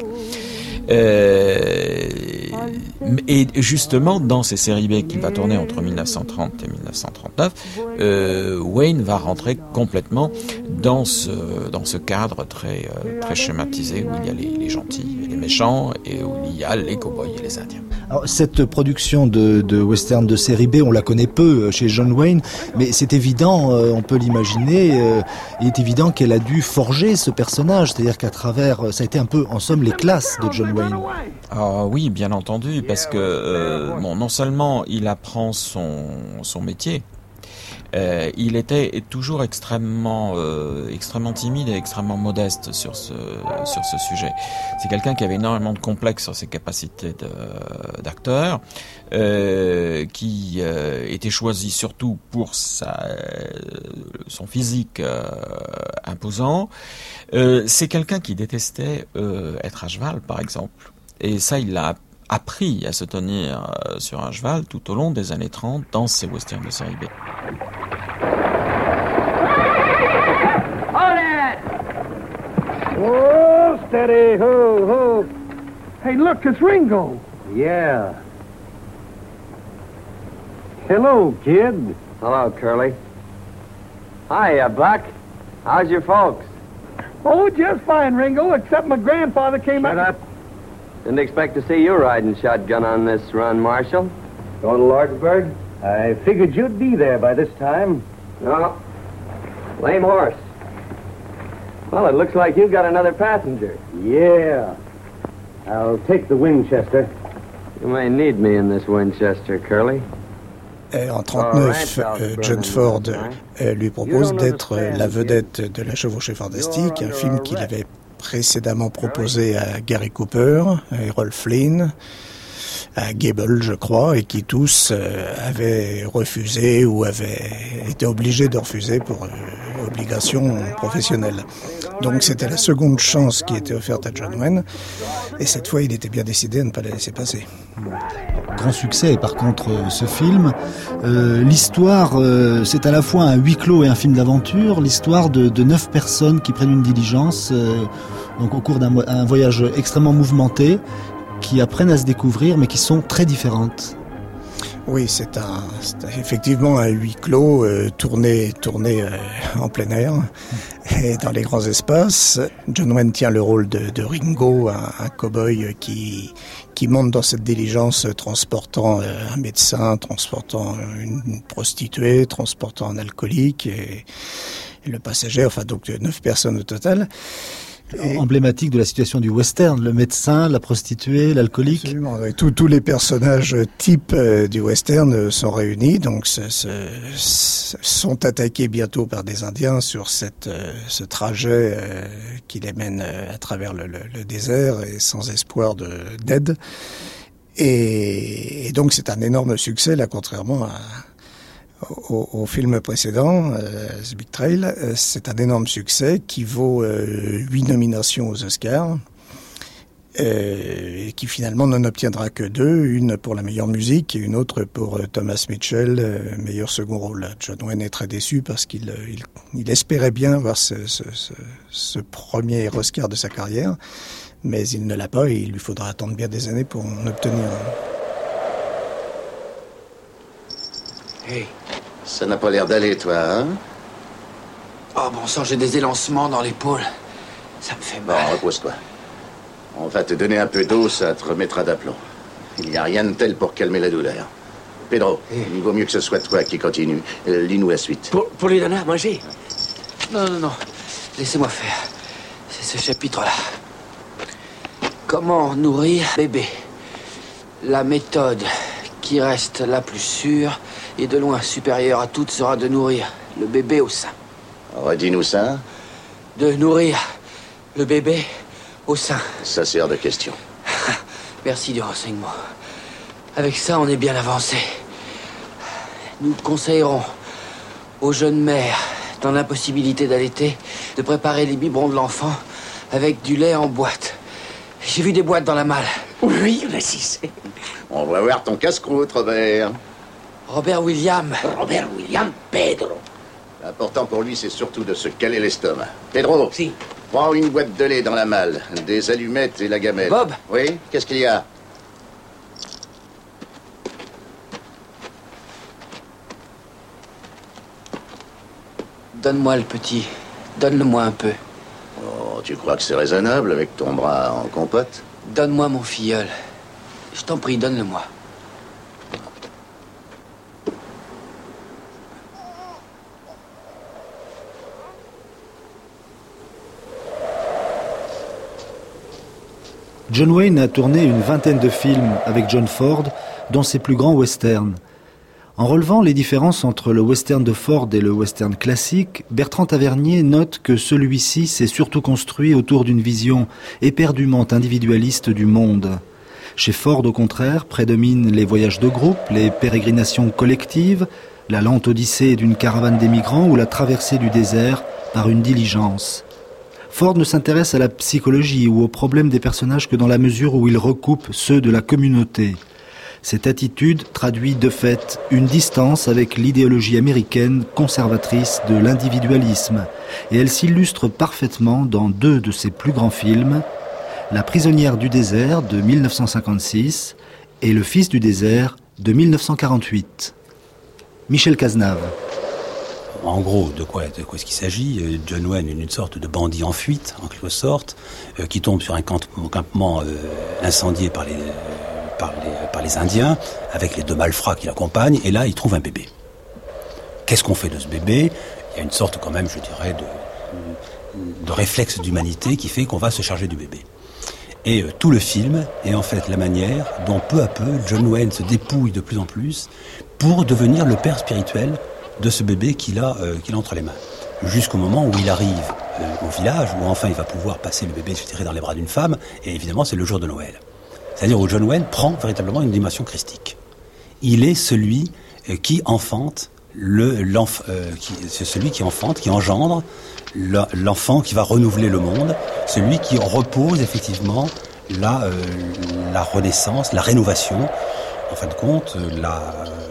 Euh, et justement, dans ces séries B qu'il va tourner entre dix-neuf cent trente et dix-neuf cent trente-neuf, euh, Wayne va rentrer complètement dans ce, dans ce cadre très, euh, très schématisé où il y a les, les gentils et les méchants et où il y a les cow-boys et les indiens. Alors, cette production de, de western de série B, on la connaît peu chez John Wayne, mais c'est évident, euh, on peut l'imaginer, euh, il est évident qu'elle a dû forger ce personnage, c'est-à-dire qu'à travers, ça a été un peu, en somme, les classes de John Wayne. Ah oui, bien entendu, parce que euh, bon, non seulement il apprend son, son métier, Euh, il était toujours extrêmement, euh, extrêmement timide et extrêmement modeste sur ce, sur ce sujet. C'est quelqu'un qui avait énormément de complexes sur ses capacités de, d'acteur, euh, qui euh, était choisi surtout pour sa, son physique euh, imposant. Euh, c'est quelqu'un qui détestait euh, être à cheval, par exemple. Et ça, il l'a appris à se tenir euh, sur un cheval tout au long des années trente dans ses westerns de série B. Oh, steady, ho, ho. Hey, look, it's Ringo. Yeah. Hello, kid. Hello, Curly. Hiya, Buck. How's your folks? Oh, just fine, Ringo, except my grandfather came Shut out... up. Didn't expect to see you riding shotgun on this run, Marshal. Going to Lordsburg? I figured you'd be there by this time. No. Lame horse. Well, it looks like you've got another passenger. Yeah. I'll take the Winchester. You may need me in this Winchester, Curly. Et en trente-neuf, euh, John Ford euh, lui propose d'être la vedette de La Chevauchée fantastique, un film qu'il avait précédemment proposé à Gary Cooper, à Errol Flynn, à Gable, je crois, et qui tous euh, avaient refusé ou avaient été obligés de refuser pour euh, obligation professionnelle. Donc c'était la seconde chance qui était offerte à John Wayne, et cette fois il était bien décidé à ne pas la laisser passer. Grand succès par contre ce film. Euh, l'histoire, euh, c'est à la fois un huis clos et un film d'aventure, l'histoire de, de neuf personnes qui prennent une diligence euh, donc au cours d'un un voyage extrêmement mouvementé, qui apprennent à se découvrir mais qui sont très différentes. Oui, c'est un, c'est effectivement un huis clos euh, tourné, tourné euh, en plein air et dans les grands espaces. John Wayne tient le rôle de, de Ringo, un, un cow-boy qui, qui monte dans cette diligence transportant euh, un médecin, transportant une prostituée, transportant un alcoolique et, et le passager, enfin donc neuf personnes au total. Et emblématique de la situation du western, le médecin, la prostituée, l'alcoolique. Absolument, oui. Tous, tous les personnages types euh, du western sont réunis, donc ce, ce, ce, sont attaqués bientôt par des Indiens sur cette, euh, ce trajet euh, qui les mène euh, à travers le, le, le désert et sans espoir de, d'aide. Et, et donc c'est un énorme succès, là, contrairement à... Au, au film précédent, euh, The Big Trail, euh, c'est un énorme succès qui vaut huit euh, nominations aux Oscars euh, et qui finalement n'en obtiendra que deux, une pour la meilleure musique et une autre pour euh, Thomas Mitchell, euh, meilleur second rôle. John Wayne est très déçu parce qu'il il, il espérait bien avoir ce, ce, ce, ce premier Oscar de sa carrière, mais il ne l'a pas et il lui faudra attendre bien des années pour en obtenir un. Hey, Ça n'a pas l'air d'aller, toi, hein? Oh, bon sang, j'ai des élancements dans l'épaule. Ça me fait mal. Bon, repose-toi. On va te donner un peu d'eau, ça te remettra d'aplomb. Il n'y a rien de tel pour calmer la douleur. Pedro, il vaut mieux que ce soit toi qui continue. Euh, lis-nous la suite. Pour, pour lui donner à manger? Non, non, non. Laissez-moi faire. C'est ce chapitre-là. Comment nourrir bébé? La méthode qui reste la plus sûre et de loin supérieure à toute sera de nourrir le bébé au sein. Redis-nous ça. De nourrir le bébé au sein. Ça sert de question. Merci du renseignement. Avec ça, on est bien avancé. Nous conseillerons aux jeunes mères dans l'impossibilité d'allaiter de préparer les biberons de l'enfant avec du lait en boîte. J'ai vu des boîtes dans la malle. Oui, on a six. On va voir ton casse-croûte, Robert. Robert William. Robert William Pedro. L'important pour lui, c'est surtout de se caler l'estomac. Pedro, si. Prends une boîte de lait dans la malle, des allumettes et la gamelle. Bob. Oui, qu'est-ce qu'il y a? Donne-moi le petit. Donne-le-moi un peu. Oh, tu crois que c'est raisonnable avec ton bras en compote? Donne-moi mon filleul. Je t'en prie, donne-le-moi. John Wayne a tourné une vingtaine de films avec John Ford, dont ses plus grands westerns. En relevant les différences entre le western de Ford et le western classique, Bertrand Tavernier note que celui-ci s'est surtout construit autour d'une vision éperdument individualiste du monde. Chez Ford, au contraire, prédominent les voyages de groupe, les pérégrinations collectives, la lente odyssée d'une caravane d'émigrants ou la traversée du désert par une diligence. Ford ne s'intéresse à la psychologie ou aux problèmes des personnages que dans la mesure où il recoupe ceux de la communauté. Cette attitude traduit de fait une distance avec l'idéologie américaine conservatrice de l'individualisme, et elle s'illustre parfaitement dans deux de ses plus grands films, La prisonnière du désert de mille neuf cent cinquante-six et Le fils du désert de mille neuf cent quarante-huit. Michel Cazenave. En gros, de quoi, de quoi est-ce qu'il s'agit? John Wayne est une sorte de bandit en fuite, en quelque sorte, euh, qui tombe sur un campement euh, incendié par les, par, les, par les Indiens, avec les deux malfrats qui l'accompagnent, et là, il trouve un bébé. Qu'est-ce qu'on fait de ce bébé? Il y a une sorte, quand même, je dirais, de, de réflexe d'humanité qui fait qu'on va se charger du bébé. Et euh, tout le film est en fait la manière dont, peu à peu, John Wayne se dépouille de plus en plus pour devenir le père spirituel de ce bébé qu'il a, euh, qu'il a entre les mains. Jusqu'au moment où il arrive euh, au village, où enfin il va pouvoir passer le bébé, je dirais, dans les bras d'une femme, et évidemment c'est le jour de Noël. C'est-à-dire où John Wayne prend véritablement une dimension christique. Il est celui euh, qui enfante, le, l'enf, euh, qui, c'est celui qui enfante, qui engendre la, l'enfant qui va renouveler le monde, celui qui repose effectivement la, euh, la renaissance, la rénovation, en fin de compte, la...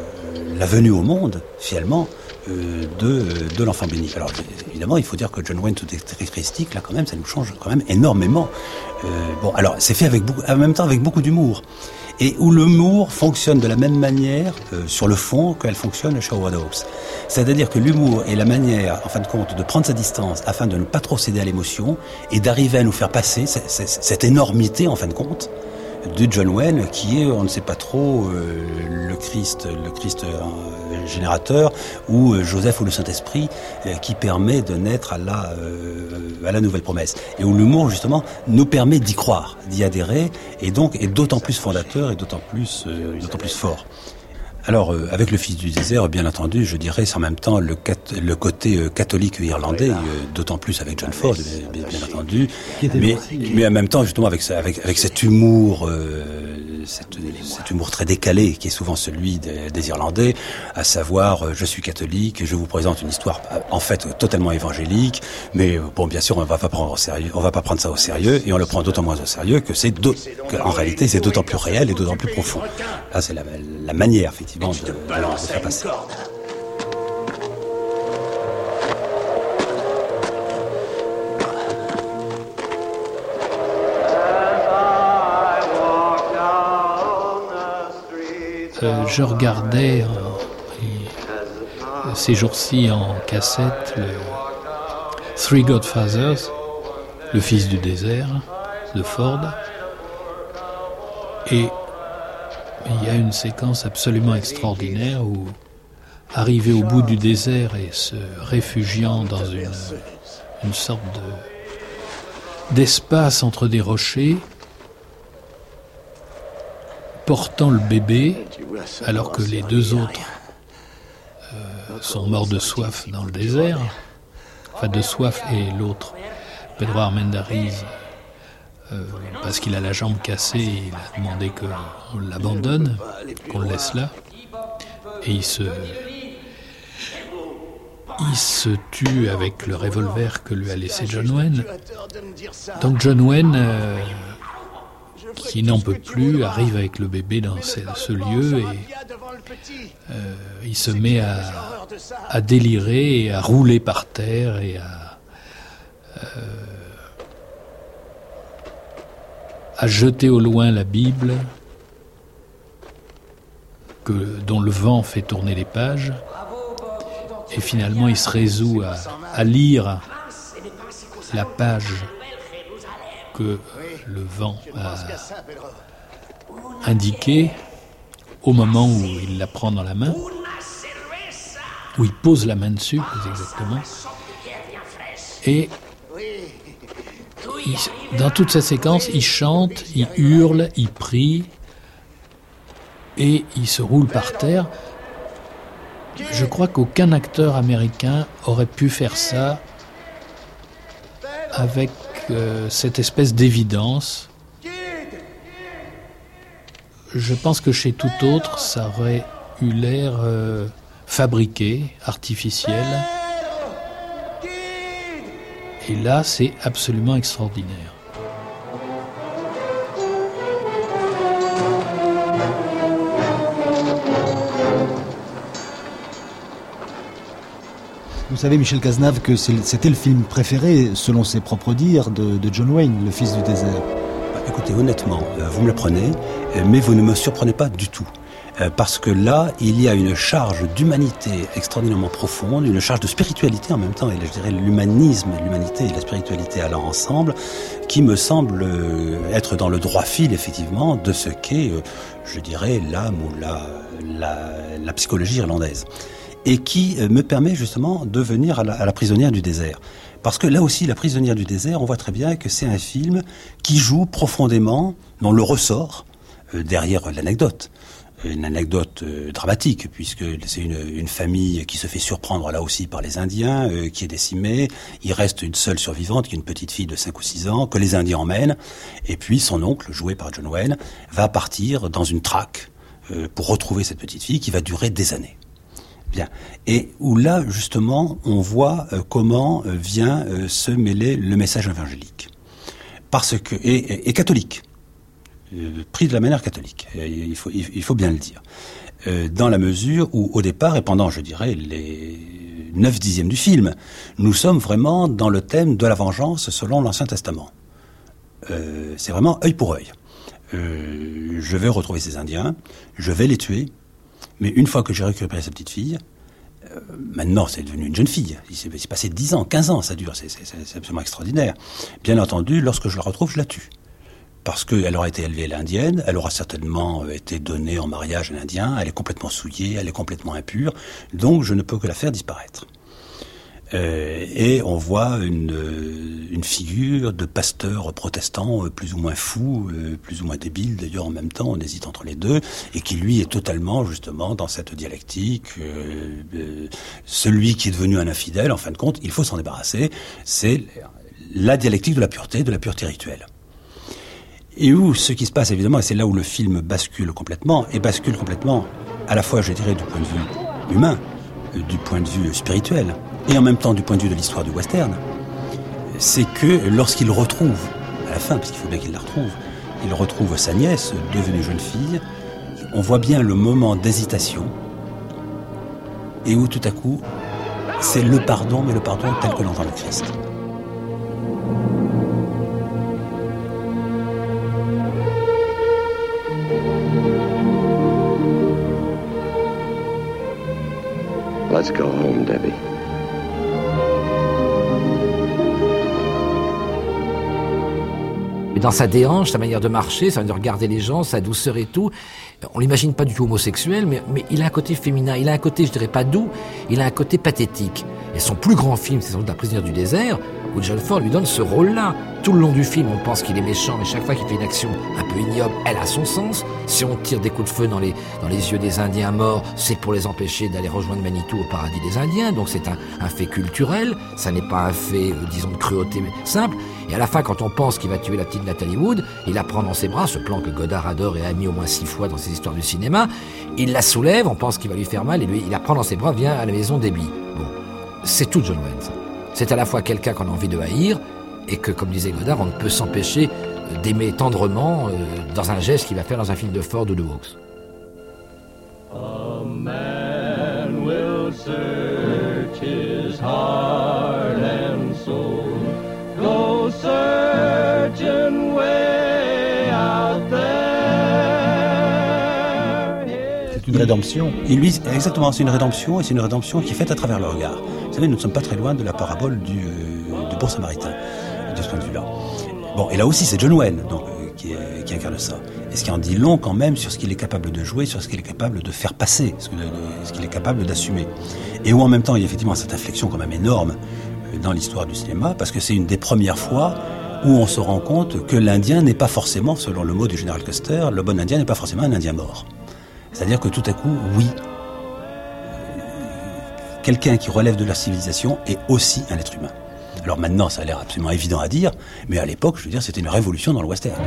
la venue au monde, finalement, euh, de, de l'enfant béni. Alors, évidemment, il faut dire que John Wayne, tout est très christique, là, quand même, ça nous change quand même énormément. Euh, bon, alors, c'est fait avec beaucoup, en même temps avec beaucoup d'humour. Et où l'humour fonctionne de la même manière, euh, sur le fond, qu'elle fonctionne chez Howard Hawks. C'est-à-dire que l'humour est la manière, en fin de compte, de prendre sa distance afin de ne pas trop céder à l'émotion et d'arriver à nous faire passer cette, cette, cette énormité, en fin de compte, de John Wayne, qui est, on ne sait pas trop, euh, le Christ, le Christ euh, générateur, ou euh, Joseph ou le Saint-Esprit, euh, qui permet de naître à la, euh, à la nouvelle promesse. Et où l'humour, justement, nous permet d'y croire, d'y adhérer, et donc est d'autant plus fondateur et d'autant plus, euh, d'autant plus fort. Alors, euh, avec le Fils du désert, bien entendu, je dirais, c'est en même temps le, cat- le côté euh, catholique irlandais, euh, d'autant plus avec John Ford, bien, bien entendu, mais, mais en même temps, justement, avec, avec, avec cet humour, euh, cet, cet humour très décalé, qui est souvent celui des, des Irlandais, à savoir, euh, je suis catholique, je vous présente une histoire, en fait, totalement évangélique, mais, euh, bon, bien sûr, on va pas prendre au sérieux, on va pas prendre ça au sérieux, et on le prend d'autant moins au sérieux que c'est, qu'en réalité, c'est d'autant plus réel et d'autant plus profond. Là, c'est la, la manière, effectivement, de, de, de faire passer. Euh, je regardais, euh, et, euh, ces jours-ci en cassette le Three Godfathers, le fils du désert de Ford. Et il y a une séquence absolument extraordinaire où, arrivé au bout du désert et se réfugiant dans une, une sorte de, d'espace entre des rochers, portant le bébé, alors que les deux autres euh, sont morts de soif dans le désert, enfin de soif, et l'autre, Pedro Armendáriz, euh, parce qu'il a la jambe cassée, il a demandé qu'on l'abandonne, qu'on le laisse là, et il se, il se tue avec le revolver que lui a laissé John Wayne. Donc John Wayne, euh, qui n'en peut plus, arrive avec le bébé dans ce, ce lieu et euh, il se met à, à délirer et à rouler par terre et à, euh, à jeter au loin la Bible que, dont le vent fait tourner les pages, et finalement il se résout à, à lire la page que le vent a indiqué au moment où il la prend dans la main, où il pose la main dessus, plus exactement. Et il, dans toute cette séquence, il chante, il hurle, il prie, et il se roule par terre. Je crois qu'aucun acteur américain aurait pu faire ça avec euh, cette espèce d'évidence. Je pense que chez tout autre, ça aurait eu l'air euh, fabriqué, artificiel. Et là, c'est absolument extraordinaire. Vous savez, Michel Cazenave, que c'était le film préféré, selon ses propres dires, de, de John Wayne, Le Fils du désert. Bah, écoutez, honnêtement, euh, vous me l'apprenez, euh, mais vous ne me surprenez pas du tout. Euh, parce que là, il y a une charge d'humanité extraordinairement profonde, une charge de spiritualité en même temps, et là, je dirais l'humanisme, l'humanité et la spiritualité allant ensemble, qui me semble euh, être dans le droit fil, effectivement, de ce qu'est, euh, je dirais, l'âme ou la, la, la psychologie irlandaise. Et qui me permet justement de venir à la, à la prisonnière du désert. Parce que là aussi, La prisonnière du désert, on voit très bien que c'est un film qui joue profondément dans le ressort euh, derrière l'anecdote. Une anecdote euh, dramatique, puisque c'est une, une famille qui se fait surprendre là aussi par les Indiens, euh, qui est décimée. Il reste une seule survivante, qui est une petite fille de cinq ou six ans, que les Indiens emmènent. Et puis son oncle, joué par John Wayne, va partir dans une traque euh, pour retrouver cette petite fille qui va durer des années. Bien. Et où là, justement, on voit euh, comment euh, vient euh, se mêler le message évangélique. Parce que, et, et, et catholique. Euh, pris de la manière catholique. Et il faut, il, il faut bien le dire. Euh, dans la mesure où, au départ, et pendant, je dirais, les neuf dixièmes du film, nous sommes vraiment dans le thème de la vengeance selon l'Ancien Testament. Euh, c'est vraiment œil pour œil. Euh, je vais retrouver ces Indiens, je vais les tuer, mais une fois que j'ai récupéré sa petite fille, euh, maintenant c'est devenu une jeune fille. Il s'est, il s'est passé dix ans, quinze ans, ça dure, c'est, c'est, c'est absolument extraordinaire. Bien entendu, lorsque je la retrouve, je la tue. Parce qu'elle aura été élevée à l'indienne, elle aura certainement été donnée en mariage à l'Indien, elle est complètement souillée, elle est complètement impure, donc je ne peux que la faire disparaître. Euh, et on voit une, une figure de pasteur protestant plus ou moins fou, plus ou moins débile d'ailleurs en même temps, on hésite entre les deux, et qui lui est totalement justement dans cette dialectique, euh, euh, celui qui est devenu un infidèle, en fin de compte, il faut s'en débarrasser, c'est la dialectique de la pureté, de la pureté rituelle. Et où ce qui se passe évidemment, et c'est là où le film bascule complètement, et bascule complètement à la fois je dirais du point de vue humain, euh, du point de vue spirituel, et en même temps du point de vue de l'histoire du western, c'est que lorsqu'il retrouve, à la fin, parce qu'il faut bien qu'il la retrouve, il retrouve sa nièce, devenue jeune fille, on voit bien le moment d'hésitation, et où tout à coup, c'est le pardon, mais le pardon tel que l'entend le Christ. Well, Let's go home, Debbie. Mais dans sa déhanche, sa manière de marcher, sa manière de regarder les gens, sa douceur et tout, on l'imagine pas du tout homosexuel, mais, mais il a un côté féminin, il a un côté, je dirais pas doux, il a un côté pathétique. Et son plus grand film, c'est sans doute La prisonnière du désert, où John Ford lui donne ce rôle-là. Tout le long du film, on pense qu'il est méchant, mais chaque fois qu'il fait une action un peu ignoble, elle a son sens. Si on tire des coups de feu dans les, dans les yeux des Indiens morts, c'est pour les empêcher d'aller rejoindre Manitou au paradis des Indiens. Donc c'est un, un fait culturel, ça n'est pas un fait, euh, disons, de cruauté simple. Et à la fin, quand on pense qu'il va tuer la petite Natalie Wood, il la prend dans ses bras, ce plan que Godard adore et a mis au moins six fois dans ses histoires du cinéma. Il la soulève, on pense qu'il va lui faire mal, et lui, il la prend dans ses bras, vient à la maison d'Eby. Bon, c'est tout John Wayne, ça. C'est à la fois quelqu'un qu'on a envie de haïr, et que, comme disait Godard, on ne peut s'empêcher d'aimer tendrement euh, dans un geste qu'il va faire dans un film de Ford ou de Hawks. A man will search his heart and soul, go searching way out there. C'est une rédemption. Et lui, exactement, c'est une rédemption, et c'est une rédemption qui est faite à travers le regard. Vous savez, nous ne sommes pas très loin de la parabole du, euh, du bon samaritain, de ce point de vue-là. Bon, et là aussi, c'est John Wayne donc, euh, qui, est, qui incarne ça. Et ce qui en dit long quand même sur ce qu'il est capable de jouer, sur ce qu'il est capable de faire passer, ce, que, de, ce qu'il est capable d'assumer. Et où en même temps, il y a effectivement cette inflexion quand même énorme euh, dans l'histoire du cinéma, parce que c'est une des premières fois où on se rend compte que l'Indien n'est pas forcément, selon le mot du général Custer, le bon Indien n'est pas forcément un Indien mort. C'est-à-dire que tout à coup, oui, quelqu'un qui relève de la civilisation est aussi un être humain. Alors maintenant, ça a l'air absolument évident à dire, mais à l'époque, je veux dire, c'était une révolution dans le western.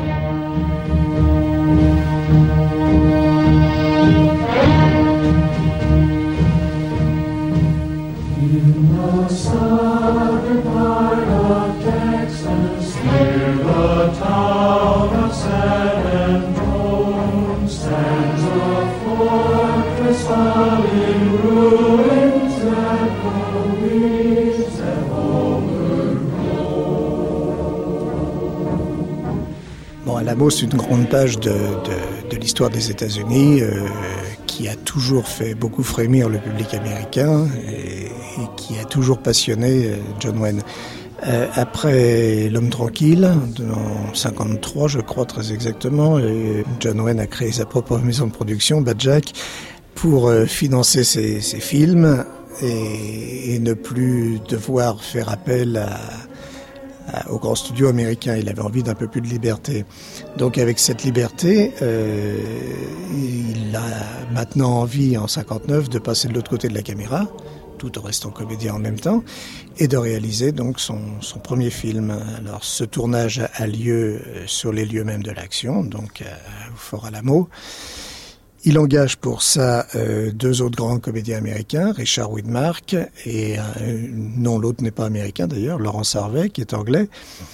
Bon, Alamo, c'est une grande page de, de, de l'histoire des États-Unis euh, qui a toujours fait beaucoup frémir le public américain et, et qui a toujours passionné John Wayne. Euh, après L'Homme tranquille, en cinquante-trois, je crois très exactement, et John Wayne a créé sa propre maison de production, Bad Jack, pour euh, financer ses, ses films et, et ne plus devoir faire appel à au grand studio américain. Il avait envie d'un peu plus de liberté. Donc avec cette liberté, euh, il a maintenant envie, en cinquante-neuf, de passer de l'autre côté de la caméra, tout en restant comédien en même temps, et de réaliser donc son, son premier film. Alors ce tournage a lieu sur les lieux mêmes de l'action, donc au Fort Alamo. Il engage pour ça euh, deux autres grands comédiens américains, Richard Widmark et euh, non, l'autre n'est pas américain d'ailleurs, Laurence Harvey, qui est anglais.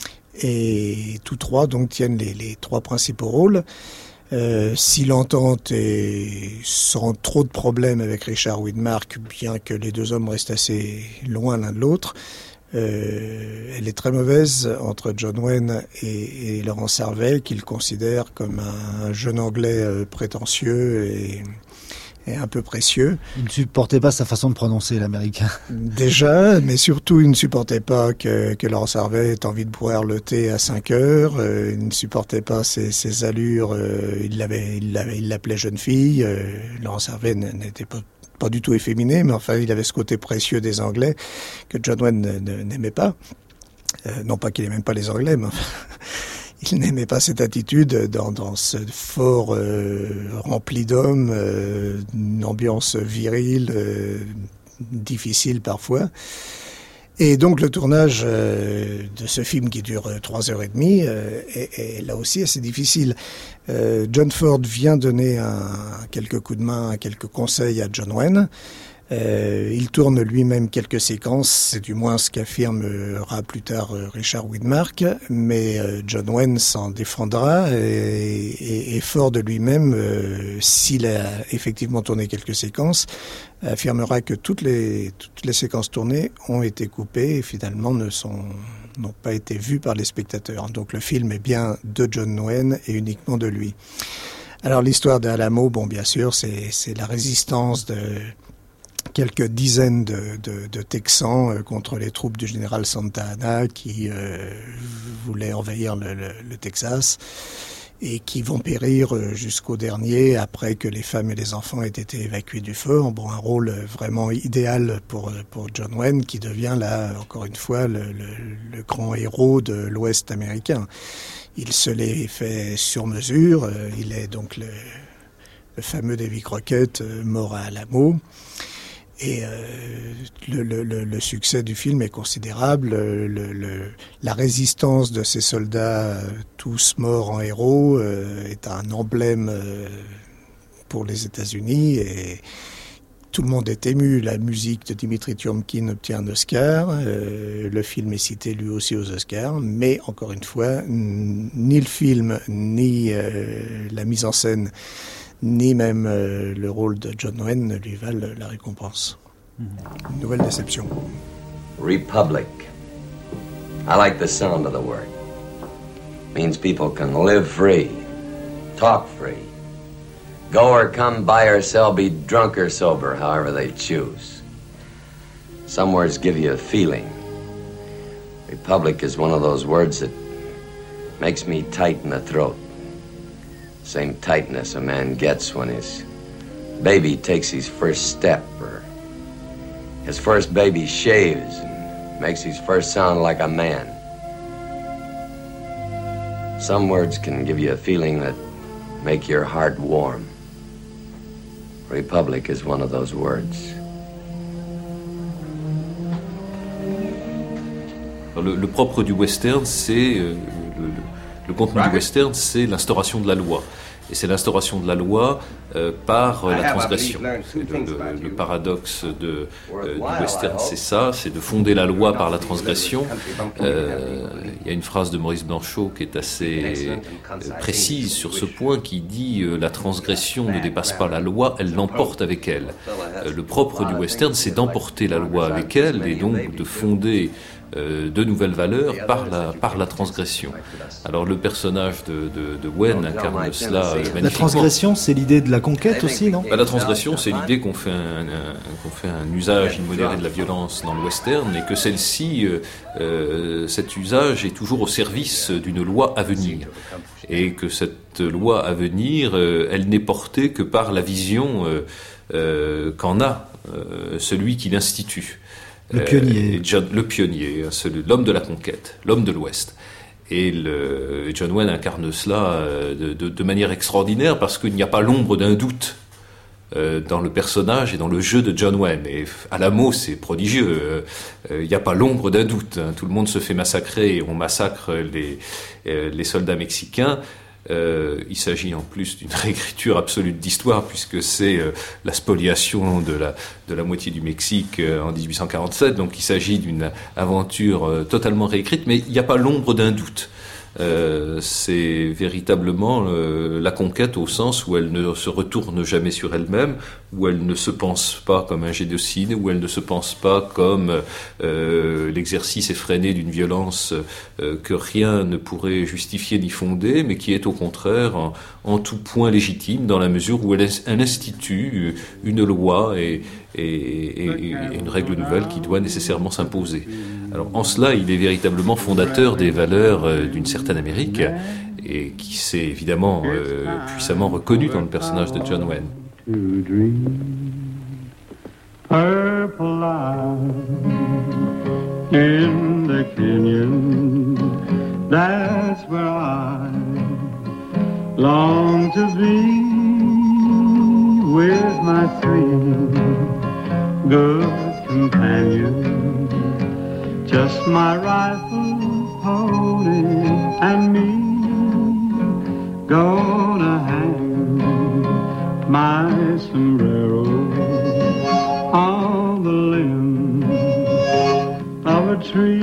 Et tous trois donc tiennent les, les trois principaux rôles. Euh, si l'entente est sans trop de problèmes avec Richard Widmark, bien que les deux hommes restent assez loin l'un de l'autre, Euh, elle est très mauvaise entre John Wayne et, et Laurence Harvey, qu'il considère comme un jeune anglais euh, prétentieux et, et un peu précieux. Il ne supportait pas sa façon de prononcer l'américain. Déjà, mais surtout, il ne supportait pas que, que Laurence Harvey ait envie de boire le thé à cinq heures. Euh, il ne supportait pas ses, ses allures. Euh, il l'avait, il l'avait, il l'appelait jeune fille. Euh, Laurence Harvey n'était pas pas du tout efféminé, mais enfin, il avait ce côté précieux des Anglais que John Wayne n'aimait pas. Euh, non pas qu'il n'aimait pas les Anglais, mais enfin, il n'aimait pas cette attitude dans, dans ce fort euh, rempli d'hommes, euh, une ambiance virile, euh, difficile parfois. Et donc le tournage euh, de ce film qui dure trois heures et demie euh, est, est là aussi assez difficile. Euh, John Ford vient donner un, quelques coups de main, quelques conseils à John Wayne. Euh, il tourne lui-même quelques séquences, c'est du moins ce qu'affirmera plus tard Richard Widmark, mais euh, John Wayne s'en défendra et, et, et Ford lui-même, euh, s'il a effectivement tourné quelques séquences, affirmera que toutes les, toutes les séquences tournées ont été coupées et finalement ne sont, n'ont pas été vues par les spectateurs. Donc le film est bien de John Wayne et uniquement de lui. Alors l'histoire d'Alamo, bon bien sûr, c'est, c'est la résistance de quelques dizaines de, de, de Texans contre les troupes du général Santa Anna qui euh, voulaient envahir le, le, le Texas et qui vont périr jusqu'au dernier après que les femmes et les enfants aient été évacués du fort. Bon, un rôle vraiment idéal pour, pour John Wayne qui devient là, encore une fois, le, le, le grand héros de l'Ouest américain. Il se l'est fait sur mesure, il est donc le, le fameux Davy Crockett mort à Alamo. Et euh, le, le, le succès du film est considérable. Le, le, la résistance de ces soldats, tous morts en héros, euh, est un emblème euh, pour les États-Unis. Et tout le monde est ému. La musique de Dimitri Tiomkin obtient un Oscar. Euh, le film est cité lui aussi aux Oscars. Mais encore une fois, ni le film, ni euh, la mise en scène, ni même euh, le rôle de John Wayne ne lui valent la récompense. Une nouvelle déception. Republic. I like the sound of the word. Means people can live free, talk free, go or come, buy or sell, be drunk or sober, however they choose. Some words give you a feeling. Republic is one of those words that makes me tight in the throat. Same tightness a man gets when his baby takes his first step, or his first baby shaves and makes his first sound like a man. Some words can give you a feeling that make your heart warm. Republic is one of those words. Le, le propre du western, c'est euh, le, le Le contenu du western, c'est l'instauration de la loi. Et c'est l'instauration de la loi euh, par euh, la transgression. Le, le, le paradoxe de, euh, du western, c'est ça, c'est de fonder la loi par la transgression. Euh, il y a une phrase de Maurice Blanchot qui est assez euh, précise sur ce point, qui dit euh, « La transgression ne dépasse pas la loi, elle l'emporte avec elle ». Euh, le propre du western, c'est d'emporter la loi avec elle et donc de fonder Euh, de nouvelles valeurs par la, par la transgression. Alors le personnage de, de, de Wayne incarne cela euh, magnifiquement. La transgression, c'est l'idée de la conquête aussi, non ? Bah, la transgression, c'est l'idée qu'on fait, un, un, qu'on fait un usage immodéré de la violence dans le western et que celle-ci, euh, euh, cet usage est toujours au service d'une loi à venir. Et que cette loi à venir, euh, elle n'est portée que par la vision euh, euh, qu'en a euh, celui qui l'institue. Le pionnier. Euh, John, le pionnier, celui, l'homme de la conquête, l'homme de l'Ouest. Et le, John Wayne incarne cela de, de, de manière extraordinaire parce qu'il n'y a pas l'ombre d'un doute euh, dans le personnage et dans le jeu de John Wayne. Et Alamo, c'est prodigieux. Euh, il n'y a pas l'ombre d'un doute. Hein. Tout le monde se fait massacrer et on massacre les, euh, les soldats mexicains. Euh, il s'agit en plus d'une réécriture absolue d'histoire puisque c'est euh, la spoliation de la, de la moitié du Mexique euh, en dix-huit cent quarante-sept, donc il s'agit d'une aventure euh, totalement réécrite, mais il n'y a pas l'ombre d'un doute. Euh, c'est véritablement euh, la conquête au sens où elle ne se retourne jamais sur elle-même, où elle ne se pense pas comme un génocide, où elle ne se pense pas comme euh, l'exercice effréné d'une violence euh, que rien ne pourrait justifier ni fonder, mais qui est au contraire en, en tout point légitime dans la mesure où elle, elle institue une loi et, et, et, et une règle nouvelle qui doit nécessairement s'imposer. Alors en cela, il est véritablement fondateur des valeurs euh, d'une certaine Amérique et qui s'est évidemment euh, puissamment reconnu dans le personnage de John Wayne. Purple light in the canyon, that's where I long to be with my three good companions. Just my rifle, pony, and me gonna hang my sombrero on the limb of a tree.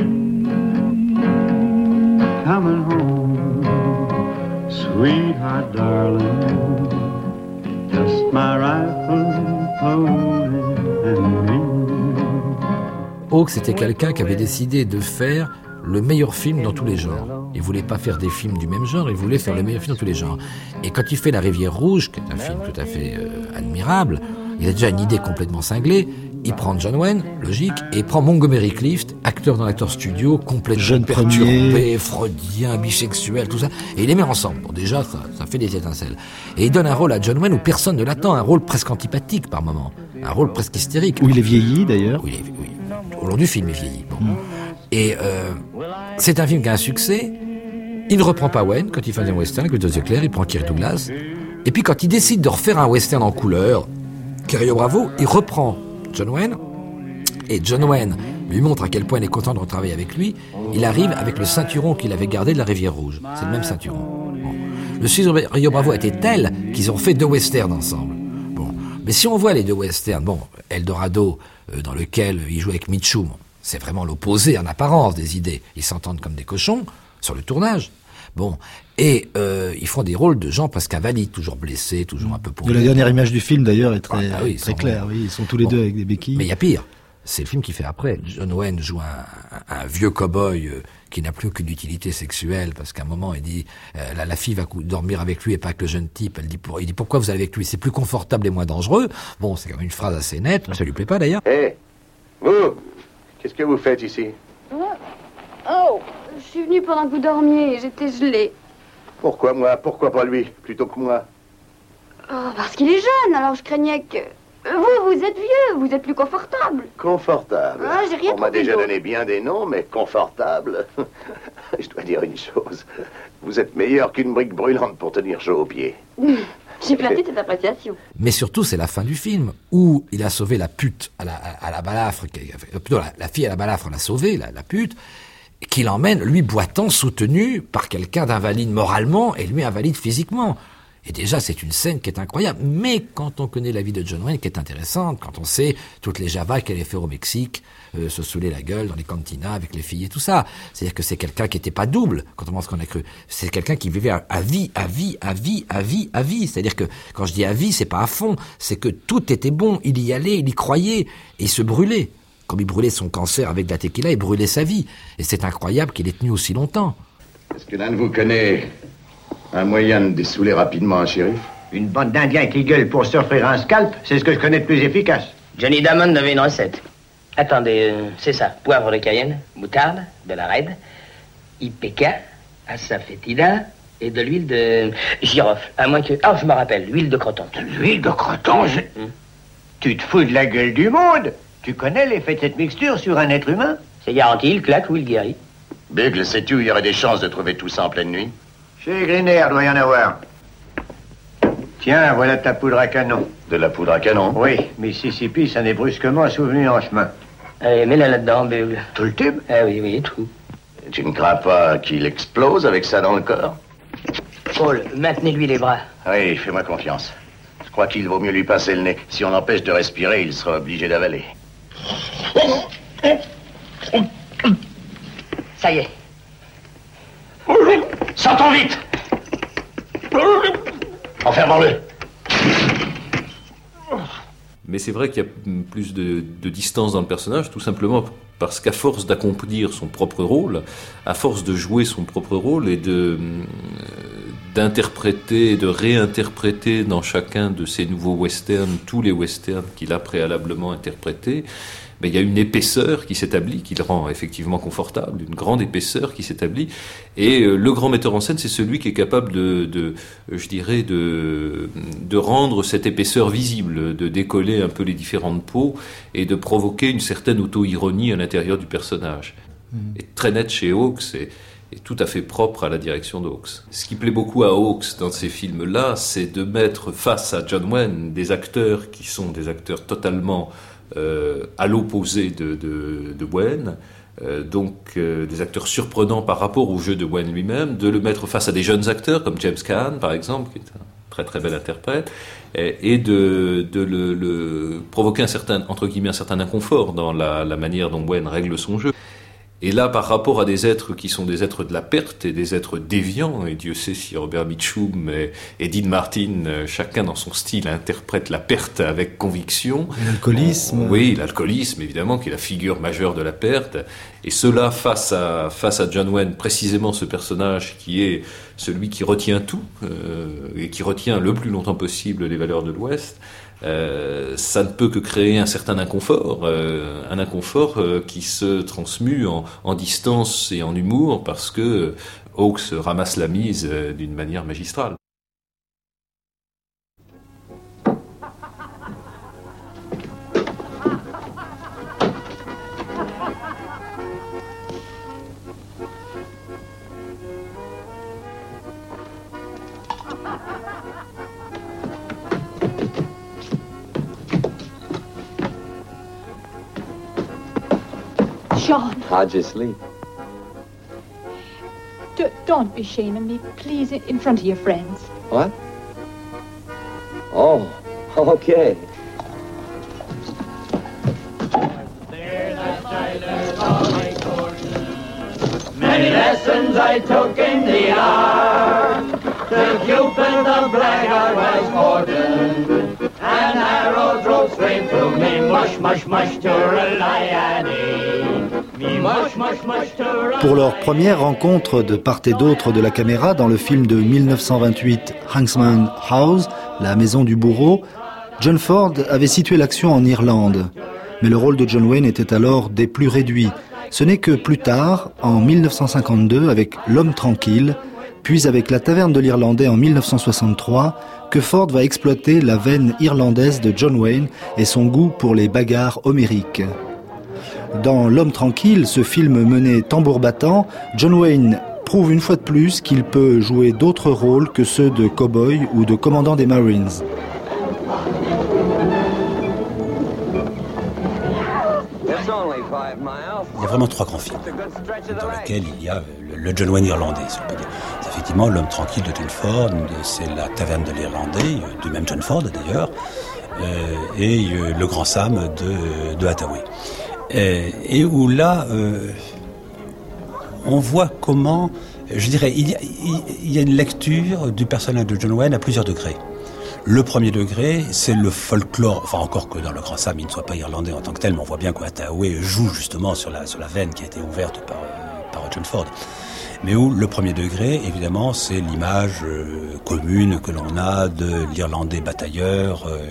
Coming home, sweetheart, darling, just my rifle, pony, and me. Hawks, c'était quelqu'un qui avait décidé de faire le meilleur film dans tous les genres. Il voulait pas faire des films du même genre, il voulait faire le meilleur film dans tous les genres. Et quand il fait La Rivière Rouge, qui est un film tout à fait euh, admirable, il a déjà une idée complètement cinglée, il prend John Wayne, logique, et il prend Montgomery Clift, acteur dans l'acteur studio, complètement jeune perturbé, premier. freudien, bisexuel, tout ça, et il les met ensemble. Bon, déjà, ça, ça fait des étincelles. Et il donne un rôle à John Wayne où personne ne l'attend, un rôle presque antipathique par moment, un rôle presque hystérique. Où il est vieilli, d'ailleurs. Où il est, oui, au long du film, il vieillit. Bon. Mm. Et euh, c'est un film qui a un succès. Il ne reprend pas Wayne quand il fait un western avec les deux yeux clairs, il prend Kirk Douglas. Et puis quand il décide de refaire un western en couleur, Rio Bravo, il reprend John Wayne, et John Wayne lui montre à quel point il est content de retravailler avec lui. Il arrive avec le ceinturon qu'il avait gardé de la Rivière Rouge. C'est le même ceinturon. Bon. Le succès de Rio Bravo était tel qu'ils ont fait deux westerns ensemble. Bon. Mais si on voit les deux westerns, bon, Eldorado, euh, dans lequel il joue avec Mitchum, c'est vraiment l'opposé en apparence des idées. Ils s'entendent comme des cochons sur le tournage. Bon, et euh, ils font des rôles de gens presque invalides, toujours blessés, toujours un peu paumés. De la dernière image du film d'ailleurs est très, ah, ah oui, très claire. Oui, ils sont tous les bon. deux avec des béquilles. Mais il y a pire. C'est le film qu'il fait après. John Wayne joue un, un, un vieux cow-boy euh, qui n'a plus aucune utilité sexuelle parce qu'à un moment il dit euh, la, la fille va dormir avec lui et pas avec le jeune type. Elle dit pour, il dit pourquoi vous allez avec lui, c'est plus confortable et moins dangereux. Bon, c'est quand même une phrase assez nette. Ça lui plaît pas d'ailleurs. Hé, hey, vous, qu'est-ce que vous faites ici? Oh, je suis venue pendant que vous dormiez et j'étais gelée. Pourquoi moi? Pourquoi pas lui, plutôt que moi? Oh, parce qu'il est jeune, alors je craignais que... Vous, vous êtes vieux, vous êtes plus confortable. Confortable? Ah, j'ai rien On m'a déjà d'autre. donné bien des noms, mais confortable? Je dois dire une chose. Vous êtes meilleur qu'une brique brûlante pour tenir chaud aux pieds. J'ai placé cette appréciation. Mais surtout, c'est la fin du film, où il a sauvé la pute à la, à, à la balafre, plutôt la, la fille à la balafre l'a sauvée, la, la pute, qui l'emmène, lui boitant, soutenu par quelqu'un d'invalide moralement et lui invalide physiquement. Et déjà, c'est une scène qui est incroyable. Mais quand on connaît la vie de John Wayne, qui est intéressante, quand on sait toutes les javas qu'elle a fait au Mexique, euh, se saouler la gueule dans les cantinas avec les filles et tout ça. C'est-à-dire que c'est quelqu'un qui n'était pas double, contrairement à ce qu'on a cru. C'est quelqu'un qui vivait à, à vie, à vie, à vie, à vie, à vie. C'est-à-dire que quand je dis à vie, c'est pas à fond. C'est que tout était bon. Il y allait, il y croyait. Et il se brûlait. Comme il brûlait son cancer avec de la tequila, il brûlait sa vie. Et c'est incroyable qu'il ait tenu aussi longtemps. Est-ce que l'un de vous connaît un moyen de dessouler rapidement un shérif? Une bande d'Indiens qui gueulent pour s'offrir un scalp, c'est ce que je connais de plus efficace. Johnny Damon avait une recette. Attendez, euh, c'est ça. Poivre de Cayenne, moutarde, de la raide, ipeca, asafoetida et de l'huile de girofle. À moins que... Ah, je me rappelle, l'huile de croton. De l'huile de croton je... hum. Tu te fous de la gueule du monde? Tu connais l'effet de cette mixture sur un être humain? C'est garanti, il claque ou il guérit. Bugle, sais-tu où il y aurait des chances de trouver tout ça en pleine nuit? Chez Griner, doit y en avoir. Tiens, voilà ta poudre à canon. De la poudre à canon? Oui, Mississippi, ça n'est brusquement souvenu en chemin. Allez, mets-la là-dedans, Bugle. Tout le tube? Ah oui, oui, tout. Tu ne crains pas qu'il explose avec ça dans le corps? Paul, maintenez-lui les bras. Oui, fais-moi confiance. Je crois qu'il vaut mieux lui pincer le nez. Si on l'empêche de respirer, il sera obligé d'avaler. Ça y est. Sortons vite. Enfermons-le. Mais c'est vrai qu'il y a plus de, de distance dans le personnage, tout simplement parce qu'à force d'accomplir son propre rôle, à force de jouer son propre rôle et de d'interpréter, de réinterpréter dans chacun de ces nouveaux westerns, tous les westerns qu'il a préalablement interprétés, ben, il y a une épaisseur qui s'établit, qui le rend effectivement confortable, une grande épaisseur qui s'établit. Et euh, le grand metteur en scène, c'est celui qui est capable de, de je dirais, de, de rendre cette épaisseur visible, de décoller un peu les différentes peaux et de provoquer une certaine auto-ironie à l'intérieur du personnage. Mmh. Et très net chez Hawks, et est tout à fait propre à la direction de Hawks. Ce qui plaît beaucoup à Hawks dans ces films-là, c'est de mettre face à John Wayne des acteurs qui sont des acteurs totalement euh, à l'opposé de, de, de Wayne, euh, donc euh, des acteurs surprenants par rapport au jeu de Wayne lui-même, de le mettre face à des jeunes acteurs comme James Caan, par exemple, qui est un très très bel interprète, et, et de, de le, le provoquer un certain, entre guillemets, un certain inconfort dans la, la manière dont Wayne règle son jeu. Et là, par rapport à des êtres qui sont des êtres de la perte et des êtres déviants, et Dieu sait si Robert Mitchum et, et Dean Martin, chacun dans son style, interprète la perte avec conviction. L'alcoolisme. Oui, l'alcoolisme, évidemment, qui est la figure majeure de la perte. Et cela face à, face à John Wayne, précisément ce personnage qui est celui qui retient tout euh, et qui retient le plus longtemps possible les valeurs de l'Ouest, euh, ça ne peut que créer un certain inconfort, euh, un inconfort euh, qui se transmue en, en distance et en humour parce que Hawks ramasse la mise euh, d'une manière magistrale. John. How'd you sleep? D- don't be shaming me, please, in front of your friends. What? Oh, okay. Many lessons I took in the art. The Cupid, the blackguard was courting. An arrow drove straight through me. Mush, mush, mush, tureliade. Me mush, mush, mush, tureliade. Pour leur première rencontre de part et d'autre de la caméra dans le film de mille neuf cent vingt-huit Hanksman House, La maison du bourreau, John Ford avait situé l'action en Irlande. Mais le rôle de John Wayne était alors des plus réduits. Ce n'est que plus tard, en mille neuf cent cinquante-deux, avec L'Homme tranquille, puis avec La taverne de l'Irlandais en mille neuf cent soixante-trois, que Ford va exploiter la veine irlandaise de John Wayne et son goût pour les bagarres homériques. Dans L'Homme tranquille, ce film mené tambour battant, John Wayne prouve une fois de plus qu'il peut jouer d'autres rôles que ceux de cow-boy ou de commandant des Marines. Il y a vraiment trois grands films dans lesquels il y a le, le John Wayne irlandais, si on peut dire. C'est effectivement L'Homme tranquille de John Ford, c'est La taverne de l'Irlandais, du même John Ford d'ailleurs, euh, et euh, Le Grand Sam de, de Hathaway. Et, et où là, euh, on voit comment, je dirais, il y, a, il y a une lecture du personnage de John Wayne à plusieurs degrés. Le premier degré, c'est le folklore, enfin encore que dans Le Grand Sam, il ne soit pas irlandais en tant que tel, mais on voit bien que Hathaway joue justement sur la, sur la veine qui a été ouverte par, par John Ford. Mais où le premier degré, évidemment, c'est l'image euh, commune que l'on a de l'Irlandais batailleur, euh,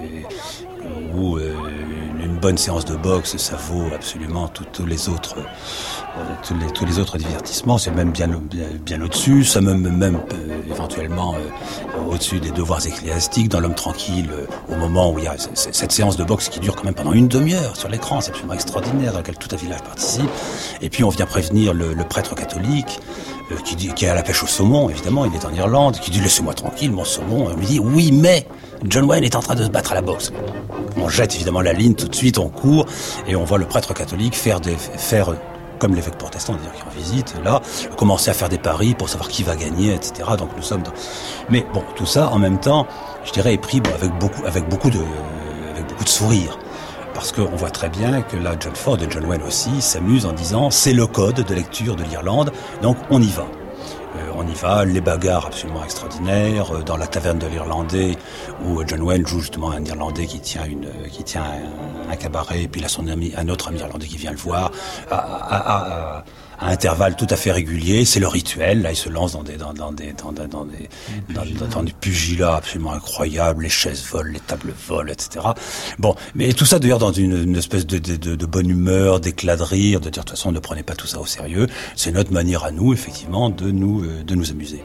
où euh, une bonne séance de boxe, ça vaut absolument tous les autres, euh, tous les tous les autres divertissements. C'est même bien bien, bien au-dessus, ça même même euh, éventuellement euh, au-dessus des devoirs ecclésiastiques. Dans L'Homme tranquille, euh, au moment où il y a c- c- cette séance de boxe qui dure quand même pendant une demi-heure sur l'écran, c'est absolument extraordinaire, dans laquelle tout un village participe. Et puis on vient prévenir le, le prêtre catholique euh, qui dit qui est à la pêche au saumon. Évidemment, il est en Irlande, qui dit laissez-moi tranquille, mon saumon. Et on lui dit oui, mais John Wayne est en train de se battre à la boxe. On jette évidemment la ligne tout de suite, on court et on voit le prêtre catholique faire des faire comme l'évêque protestant, d'ailleurs, qui en visite, là, commencer à faire des paris pour savoir qui va gagner, et cetera. Donc nous sommes dans... Mais bon, tout ça, en même temps, je dirais, est pris bon, avec beaucoup, avec beaucoup de, euh, avec beaucoup de sourire. Parce qu'on voit très bien que là, John Ford et John Wayne aussi s'amusent en disant c'est le code de lecture de l'Irlande, donc on y va. Euh, on y va, les bagarres absolument extraordinaires, euh, dans La taverne de l'Irlandais, où John Wayne joue justement un Irlandais qui tient une, qui tient un, un cabaret, et puis il a son ami, un autre ami irlandais qui vient le voir, à, à, à, à intervalles tout à fait réguliers. C'est le rituel, là il se lance dans des, dans, dans des, dans, dans, dans des, dans, dans, dans des pugilats absolument incroyables, les chaises volent, les tables volent, et cetera. Bon, mais tout ça d'ailleurs dans une, une espèce de, de, de, de bonne humeur, d'éclat de rire, de dire de toute façon ne prenez pas tout ça au sérieux, c'est notre manière à nous, effectivement, de nous, euh, de nous amuser.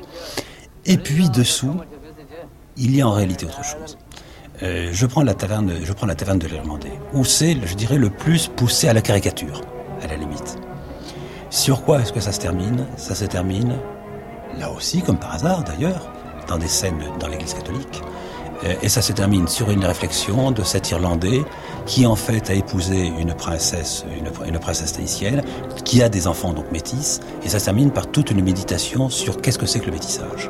Et puis dessous, il y a en réalité autre chose. Euh, je prends la taverne, je prends la taverne de l'Irlandais, où c'est, je dirais, le plus poussé à la caricature, à la limite. Sur quoi est-ce que ça se termine ? Ça se termine, là aussi, comme par hasard d'ailleurs, dans des scènes dans l'église catholique. Et ça se termine sur une réflexion de cet Irlandais qui en fait a épousé une princesse, une, une princesse tahitienne, qui a des enfants donc métis, et ça se termine par toute une méditation sur qu'est-ce que c'est que le métissage.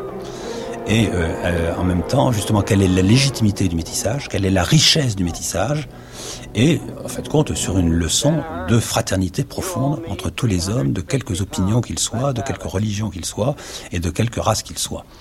Et euh, euh, en même temps, justement, quelle est la légitimité du métissage, quelle est la richesse du métissage, et en fait compte sur une leçon de fraternité profonde entre tous les hommes, de quelques opinions qu'ils soient, de quelques religions qu'ils soient, et de quelques races qu'ils soient.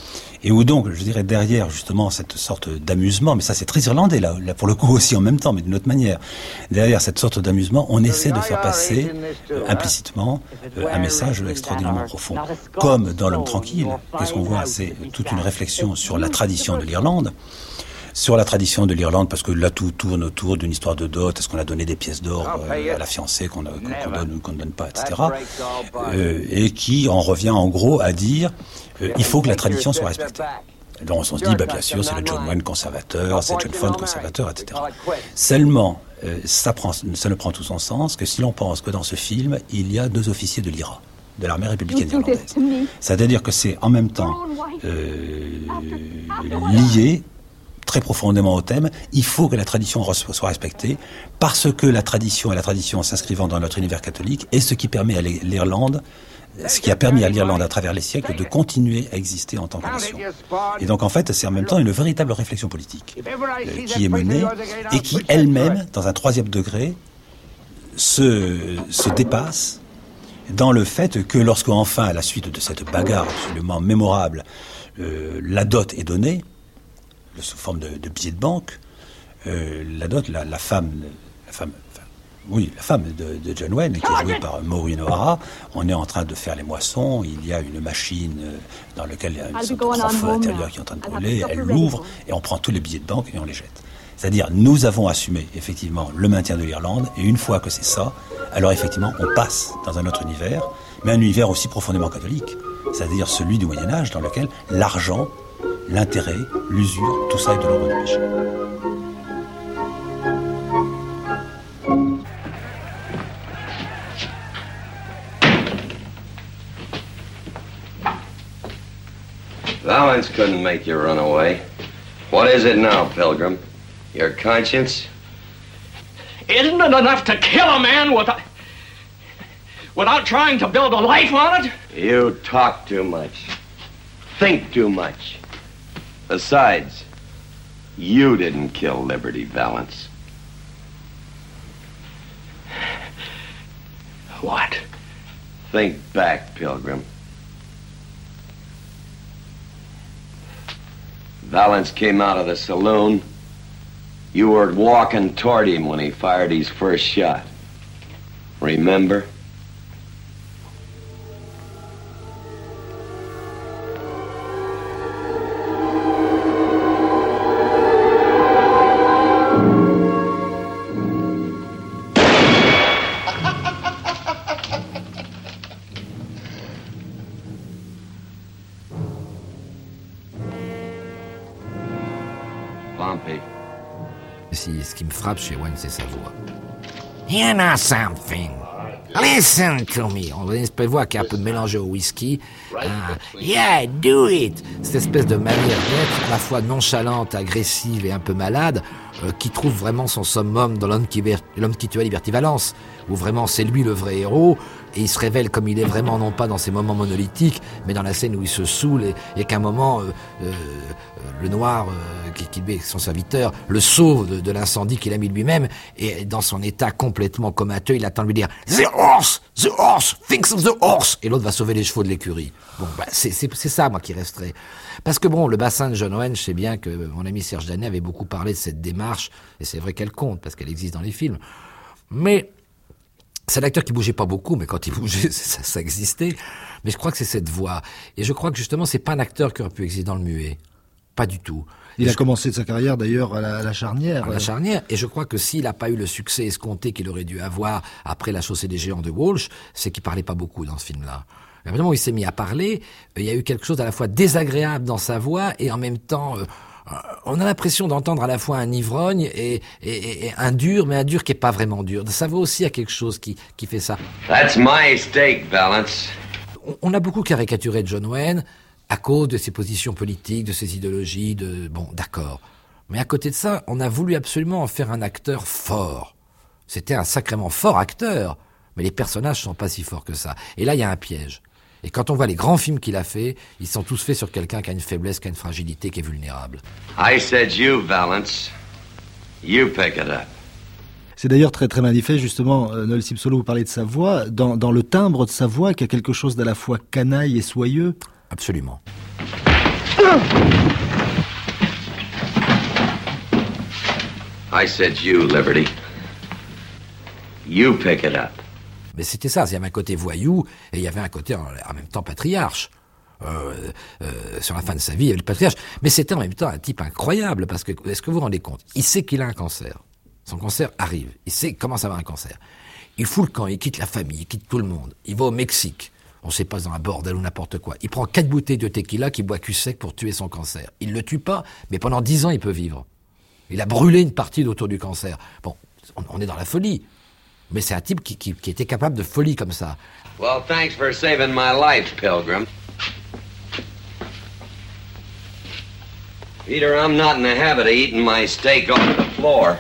Et où donc, je dirais, derrière justement cette sorte d'amusement, mais ça c'est très irlandais là, là pour le coup aussi en même temps, mais d'une autre manière, derrière cette sorte d'amusement, on essaie de faire passer euh, implicitement euh, un message extraordinairement profond. Comme dans L'Homme tranquille, qu'est-ce qu'on voit? C'est toute une réflexion sur la tradition de l'Irlande, sur la tradition de l'Irlande, parce que là tout tourne autour d'une histoire de dot, est-ce qu'on a donné des pièces d'or euh, à la fiancée qu'on, qu'on, qu'on donne ou qu'on ne donne pas, et cetera. Euh, et qui en revient en gros à dire euh, il faut que la tradition soit respectée. Donc on se dit, bah, bien sûr, c'est le John Wayne conservateur, c'est John Ford conservateur, et cetera. Seulement, euh, ça, prend, ça ne prend tout son sens que si l'on pense que dans ce film, il y a deux officiers de l'I R A, de l'armée républicaine irlandaise. C'est-à-dire que c'est en même temps euh, lié très profondément au thème, il faut que la tradition soit respectée, parce que la tradition et la tradition s'inscrivant dans notre univers catholique est ce qui permet à l'Irlande, ce qui a permis à l'Irlande à travers les siècles de continuer à exister en tant que nation. Et donc en fait, c'est en même temps une véritable réflexion politique euh, qui est menée et qui elle-même, dans un troisième degré, se, se dépasse dans le fait que lorsque enfin, à la suite de cette bagarre absolument mémorable, euh, la dot est donnée, sous forme de, de billets de banque, euh, la dot, la, la femme, la femme, enfin, oui, la femme de, de John Wayne, qui est jouée par Maureen O'Hara, on est en train de faire les moissons, il y a une machine dans laquelle il y a une sorte de grand feu à l'intérieur qui est en train de brûler, elle l'ouvre et on prend tous les billets de banque et on les jette. C'est-à-dire, nous avons assumé effectivement le maintien de l'Irlande, et une fois que c'est ça, alors effectivement, on passe dans un autre univers, mais un univers aussi profondément catholique, c'est-à-dire celui du Moyen-Âge, dans lequel l'argent, l'intérêt, l'usure, tout ça est de l'ordre du péché. Valance couldn't make you run away. What is it now, Pilgrim? Your conscience? Isn't it enough to kill a man without, without trying to build a life on it? You talk too much. Think too much. Besides, you didn't kill Liberty Valance. What? Think back, Pilgrim. Valance came out of the saloon. You were walking toward him when he fired his first shot. Remember? Ce qui me frappe chez Wayne, c'est sa voix. You know something. Listen to me. On a une espèce de voix qui est un peu mélangée au whisky. Uh, yeah, do it. Cette espèce de manière d'être, à la fois nonchalante, agressive et un peu malade, euh, qui trouve vraiment son summum dans L'homme qui, l'homme qui tua Liberty Valance, où vraiment c'est lui le vrai héros, et il se révèle comme il est vraiment, non pas dans ces moments monolithiques, mais dans la scène où il se saoule, et, et qu'à un moment, euh, euh, le noir, euh, qui, qui est son serviteur, le sauve de, de l'incendie qu'il a mis lui-même, et dans son état complètement comateux, il attend de lui dire « The horse! The horse! Thinks of the horse !» Et l'autre va sauver les chevaux de l'écurie. Bon, bah, c'est, c'est, c'est ça, moi, qui resterait. Parce que bon, le bassin de John Wayne, je sais bien que mon ami Serge Danet avait beaucoup parlé de cette démarche, et c'est vrai qu'elle compte, parce qu'elle existe dans les films. Mais c'est l'acteur qui bougeait pas beaucoup, mais quand il bougeait, ça, ça existait. Mais je crois que c'est cette voix. Et je crois que justement, c'est pas un acteur qui aurait pu exister dans le muet. Pas du tout. Il et a je... commencé sa carrière d'ailleurs à la, à la charnière. À la charnière. Et je crois que s'il n'a pas eu le succès escompté qu'il aurait dû avoir après La Chaussée des Géants de Walsh, c'est qu'il parlait pas beaucoup dans ce film-là. Mais vraiment, il s'est mis à parler. Il y a eu quelque chose à la fois désagréable dans sa voix et en même temps, euh, on a l'impression d'entendre à la fois un ivrogne et, et, et un dur, mais un dur qui est pas vraiment dur. Sa voix aussi a quelque chose qui, qui fait ça. That's my stake, Valance. On, on a beaucoup caricaturé John Wayne à cause de ses positions politiques, de ses idéologies, de bon, d'accord. Mais à côté de ça, on a voulu absolument en faire un acteur fort. C'était un sacrément fort acteur, mais les personnages sont pas si forts que ça. Et là, il y a un piège. Et quand on voit les grands films qu'il a fait, ils sont tous faits sur quelqu'un qui a une faiblesse, qui a une fragilité, qui est vulnérable. I said you, Valance. You pick it up. C'est d'ailleurs très très mal fait, justement, euh, Noël Cipsolo, vous parlez de sa voix, dans, dans le timbre de sa voix, qui a quelque chose d'à la fois canaille et soyeux. Absolument. I said you, Liberty. You pick it up. Mais c'était ça, il y avait un côté voyou et il y avait un côté en, en même temps patriarche. Euh, euh, sur la fin de sa vie, il y avait le patriarche. Mais c'était en même temps un type incroyable parce que, est-ce que vous vous rendez compte? Il sait qu'il a un cancer. Son cancer arrive. Il sait qu'il commence à avoir un cancer. Il fout le camp, il quitte la famille, il quitte tout le monde. Il va au Mexique. On ne sait pas, dans un bordel ou n'importe quoi. Il prend quatre bouteilles de tequila qu'il boit cul sec pour tuer son cancer. Il ne le tue pas, mais pendant dix ans, il peut vivre. Il a brûlé une partie autour du cancer. Bon, on, on est dans la folie. Mais c'est un type qui, qui, qui était capable de folie comme ça. Well, thanks for saving my life, Pilgrim. Peter, I'm not in the habit of eating my steak off the floor.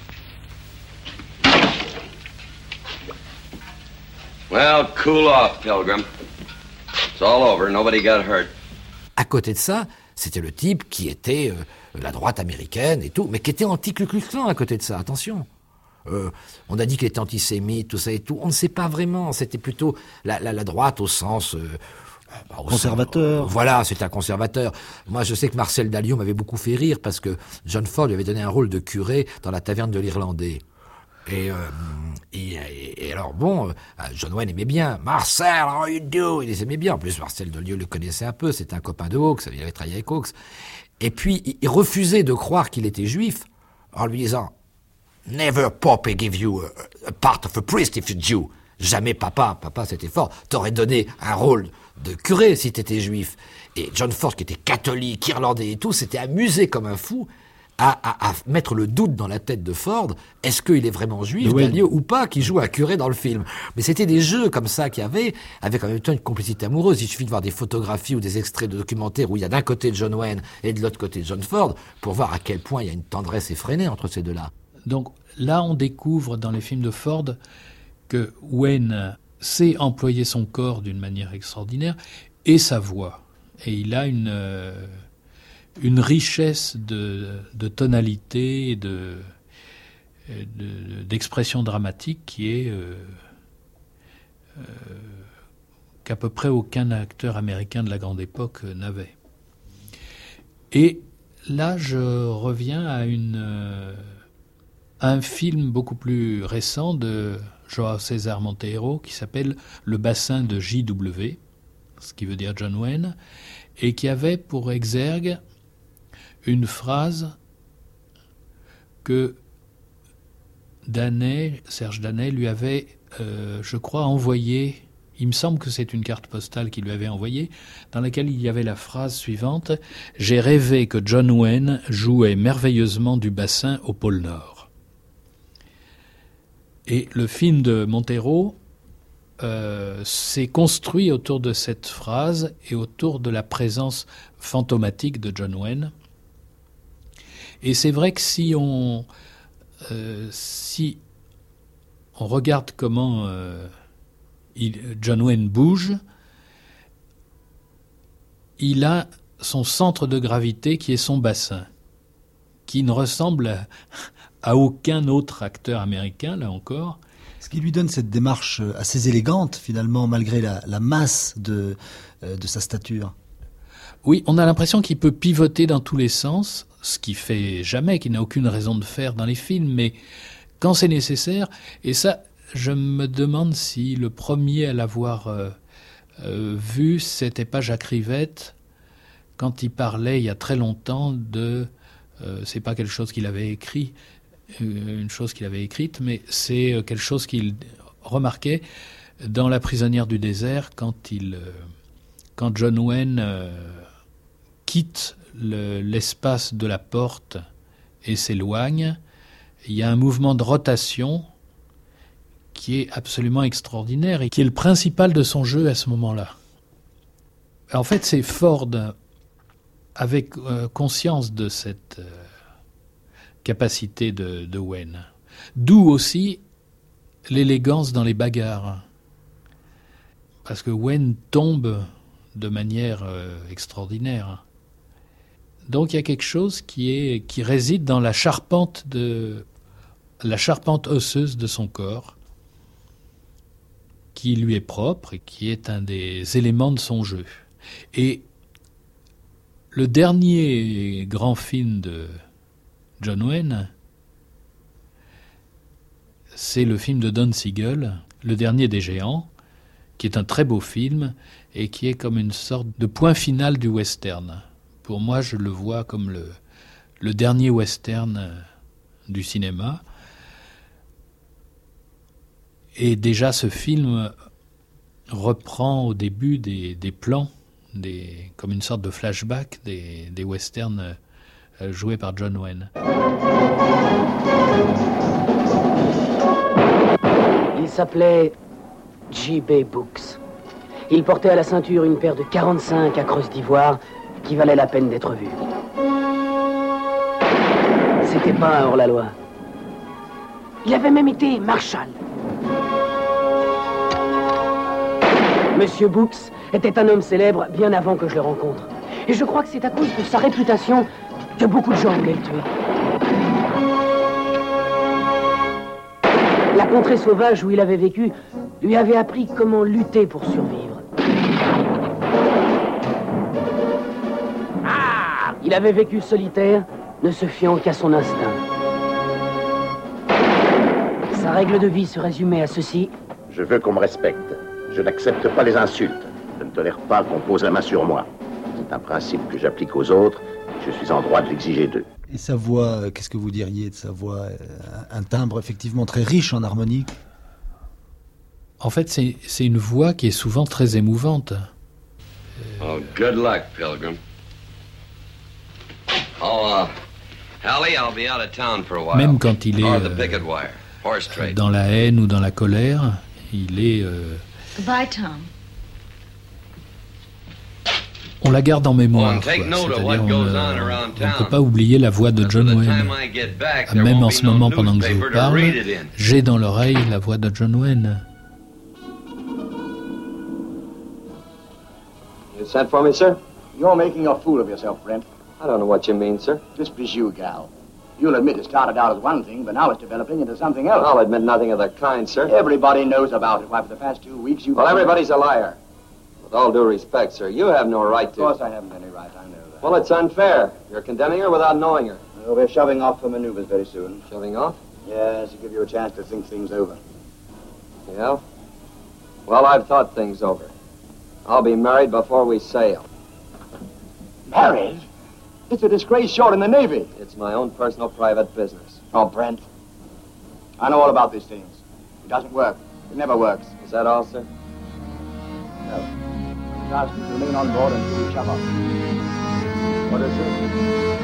Well, cool off, Pilgrim. It's all over. Nobody got hurt. À côté de ça, c'était le type qui était euh, la droite américaine et tout, mais qui était anti-Ku Klux Klan à côté de ça, attention. Euh, on a dit qu'il était antisémite, tout ça et tout. On ne sait pas vraiment. C'était plutôt la, la, la droite au sens... Euh, bah, au conservateur. Sens, voilà, c'était un conservateur. Moi, je sais que Marcel Dalliot m'avait beaucoup fait rire parce que John Ford lui avait donné un rôle de curé dans La Taverne de l'Irlandais. Et, euh, et, et alors, bon, John Wayne aimait bien. Marcel, how you do? Il les aimait bien. En plus, Marcel Dalliot le connaissait un peu. C'était un copain de Hawks. Il avait travaillé avec Hawks. Et puis, il, il refusait de croire qu'il était juif en lui disant... Never Poppy give you a, a part of a priest if you're Jew. Jamais papa, papa c'était fort, t'aurais donné un rôle de curé si t'étais juif. Et John Ford, qui était catholique, irlandais et tout, s'était amusé comme un fou à, à, à mettre le doute dans la tête de Ford. Est-ce qu'il est vraiment juif, Dalliot, ou pas, qui joue un curé dans le film? Mais c'était des jeux comme ça qu'il y avait, avec en même temps une complicité amoureuse. Il suffit de voir des photographies ou des extraits de documentaires où il y a d'un côté John Wayne et de l'autre côté John Ford, pour voir à quel point il y a une tendresse effrénée entre ces deux-là. Donc là, on découvre dans les films de Ford que Wayne sait employer son corps d'une manière extraordinaire et sa voix. Et il a une, euh, une richesse de, de tonalité et de, de, d'expression dramatique qui est euh, euh, qu'à peu près aucun acteur américain de la grande époque n'avait. Et là, je reviens à une... Euh, un film beaucoup plus récent de João César Monteiro qui s'appelle Le bassin de J W, ce qui veut dire John Wayne, et qui avait pour exergue une phrase que Danet, Serge Danet lui avait, euh, je crois, envoyée. Il me semble que c'est une carte postale qu'il lui avait envoyée, dans laquelle il y avait la phrase suivante « J'ai rêvé que John Wayne jouait merveilleusement du bassin au pôle Nord ». Et le film de Monteiro euh, s'est construit autour de cette phrase et autour de la présence fantomatique de John Wayne. Et c'est vrai que si on, euh, si on regarde comment euh, il, John Wayne bouge, il a son centre de gravité qui est son bassin, qui ne ressemble à... à aucun autre acteur américain, là encore. Ce qui lui donne cette démarche assez élégante, finalement, malgré la, la masse de, euh, de sa stature. Oui, on a l'impression qu'il peut pivoter dans tous les sens, ce qu'il fait jamais, qu'il n'a aucune raison de faire dans les films, mais quand c'est nécessaire, et ça, je me demande si le premier à l'avoir euh, euh, vu, c'était pas Jacques Rivette, quand il parlait il y a très longtemps de... Euh, c'est pas quelque chose qu'il avait écrit, une chose qu'il avait écrite, mais c'est quelque chose qu'il remarquait dans La prisonnière du désert quand il, quand John Wayne euh, quitte le, l'espace de la porte et s'éloigne. Il y a un mouvement de rotation qui est absolument extraordinaire et qui est le principal de son jeu à ce moment-là. En fait, c'est Ford, avec euh, conscience de cette... Euh, capacité de, de Wayne. D'où aussi l'élégance dans les bagarres. Parce que Wayne tombe de manière euh, extraordinaire. Donc il y a quelque chose qui, est, qui réside dans la charpente, de, la charpente osseuse de son corps, qui lui est propre et qui est un des éléments de son jeu. Et Le dernier grand film de John Wayne, c'est le film de Don Siegel, Le Dernier des Géants, qui est un très beau film et qui est comme une sorte de point final du western. Pour moi, je le vois comme le, le dernier western du cinéma. Et déjà, ce film reprend au début des, des plans, des, comme une sorte de flashback des, des westerns euh, joués par John Wayne. Il s'appelait J B Books. Il portait à la ceinture une paire de quarante-cinq à crosse d'ivoire qui valait la peine d'être vue. C'était pas un hors-la-loi. Il avait même été marshal. Monsieur Books était un homme célèbre bien avant que je le rencontre. Et je crois que c'est à cause de sa réputation que beaucoup de gens voulaient le tuer. La contrée sauvage où il avait vécu lui avait appris comment lutter pour survivre. Ah ! Il avait vécu solitaire, ne se fiant qu'à son instinct. Sa règle de vie se résumait à ceci. Je veux qu'on me respecte. Je n'accepte pas les insultes. Je ne tolère pas qu'on pose la main sur moi. C'est un principe que j'applique aux autres. Je suis en droit de l'exiger d'eux. Et sa voix, euh, qu'est-ce que vous diriez de sa voix? Un timbre effectivement très riche en harmonique. En fait, c'est, c'est une voix qui est souvent très émouvante. Oh, good luck, Pilgrim. Oh, uh, Hallie, I'll be out of town for a while. Même quand il est Or the euh, picket wire. Horse trade. dans la haine ou dans la colère, il est... Euh, Goodbye, Tom. on la garde en mémoire, quoi. C'est-à-dire on ne peut pas oublier la voix de John Wayne. Même en ce moment, pendant que je vous parle, j'ai dans l'oreille la voix de John Wayne. You sent for me, sir? You're making a fool of yourself, Brent. I don't know what you mean, sir. This is you, gal. You'll admit it started out as one thing, but now it's developing into something else. I'll admit nothing of the kind, sir. Everybody knows about it. Why, for the past two weeks, you've... Well, everybody's a liar. With all due respect, sir, you have no right to... Of course I haven't any right, I know that. Well, it's unfair. You're condemning her without knowing her. Well, we're shoving off for maneuvers very soon. Shoving off? Yes, to give you a chance to think things over. Yeah? Well, I've thought things over. I'll be married before we sail. Married? It's a disgrace you're in the Navy. It's my own personal private business. Oh, Brent. I know all about these things. It doesn't work. It never works. Is that all, sir? No. Ask you to remain on board until we shove off. What is it?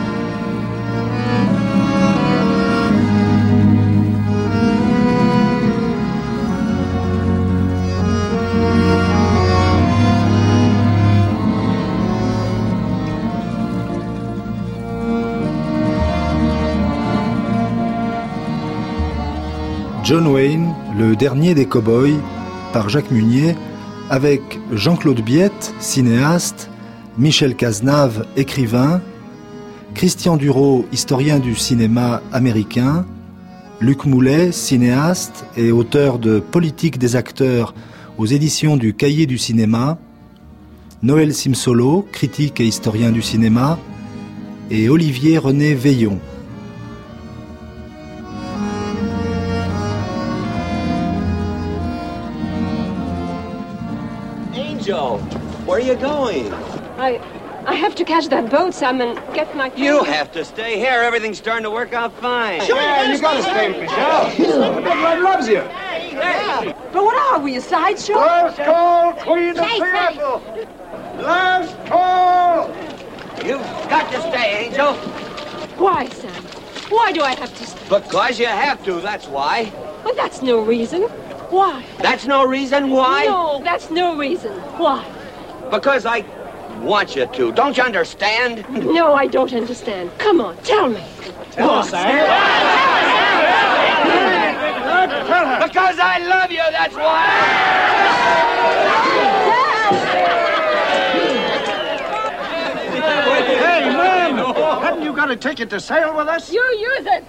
John Wayne, le dernier des cow-boys, par Jacques Munier, avec Jean-Claude Biette, cinéaste, Michel Cazenave, écrivain, Christian Dureau, historien du cinéma américain, Luc Moulet, cinéaste et auteur de Politique des acteurs aux éditions du Cahier du cinéma, Noël Simsolo, critique et historien du cinéma, et Olivier René Veillon. Angel, where are you going? I I have to catch that boat, Sam, and get my... You have to stay here. Everything's starting to work out fine. Sure, yeah, you gotta stay, Michelle. The big red loves you. Yeah. But what are we, a sideshow? Last call, Queen of Seattle. Last call. You've got to stay, Angel. Why, Sam? Why do I have to stay? Because you have to, that's why. Well, that's no reason. Why? That's no reason why? No, that's no reason. Why? Because I want you to. Don't you understand? No, I don't understand. Come on, tell me. Tell us, Sam. Because I love you, that's why. Hey, man, haven't you got a ticket to sail with us? You use it.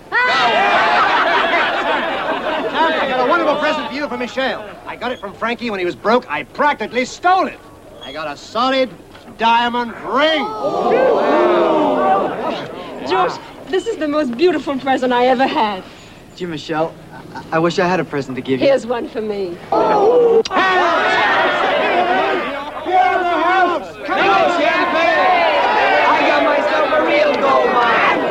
I got a wonderful present for you from Michelle. I got it from Frankie when he was broke. I practically stole it. I got a solid, diamond ring. George, this is the most beautiful present I ever had. Gee, Michelle, I, I wish I had a present to give you. Here's one for me. I got myself a real gold mine.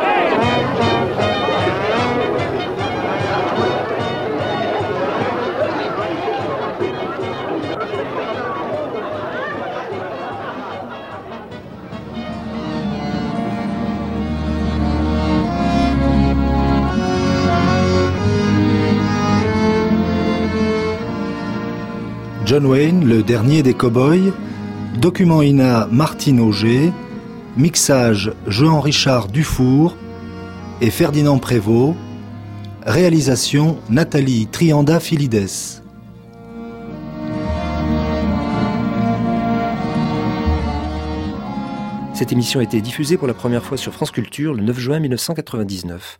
John Wayne, le dernier des cow-boys, document I N A Martine Auger, mixage Jean-Richard Dufour et Ferdinand Prévost, réalisation Nathalie Trianda-Filides. Cette émission a été diffusée pour la première fois sur France Culture le neuf juin mille neuf cent quatre-vingt-dix-neuf.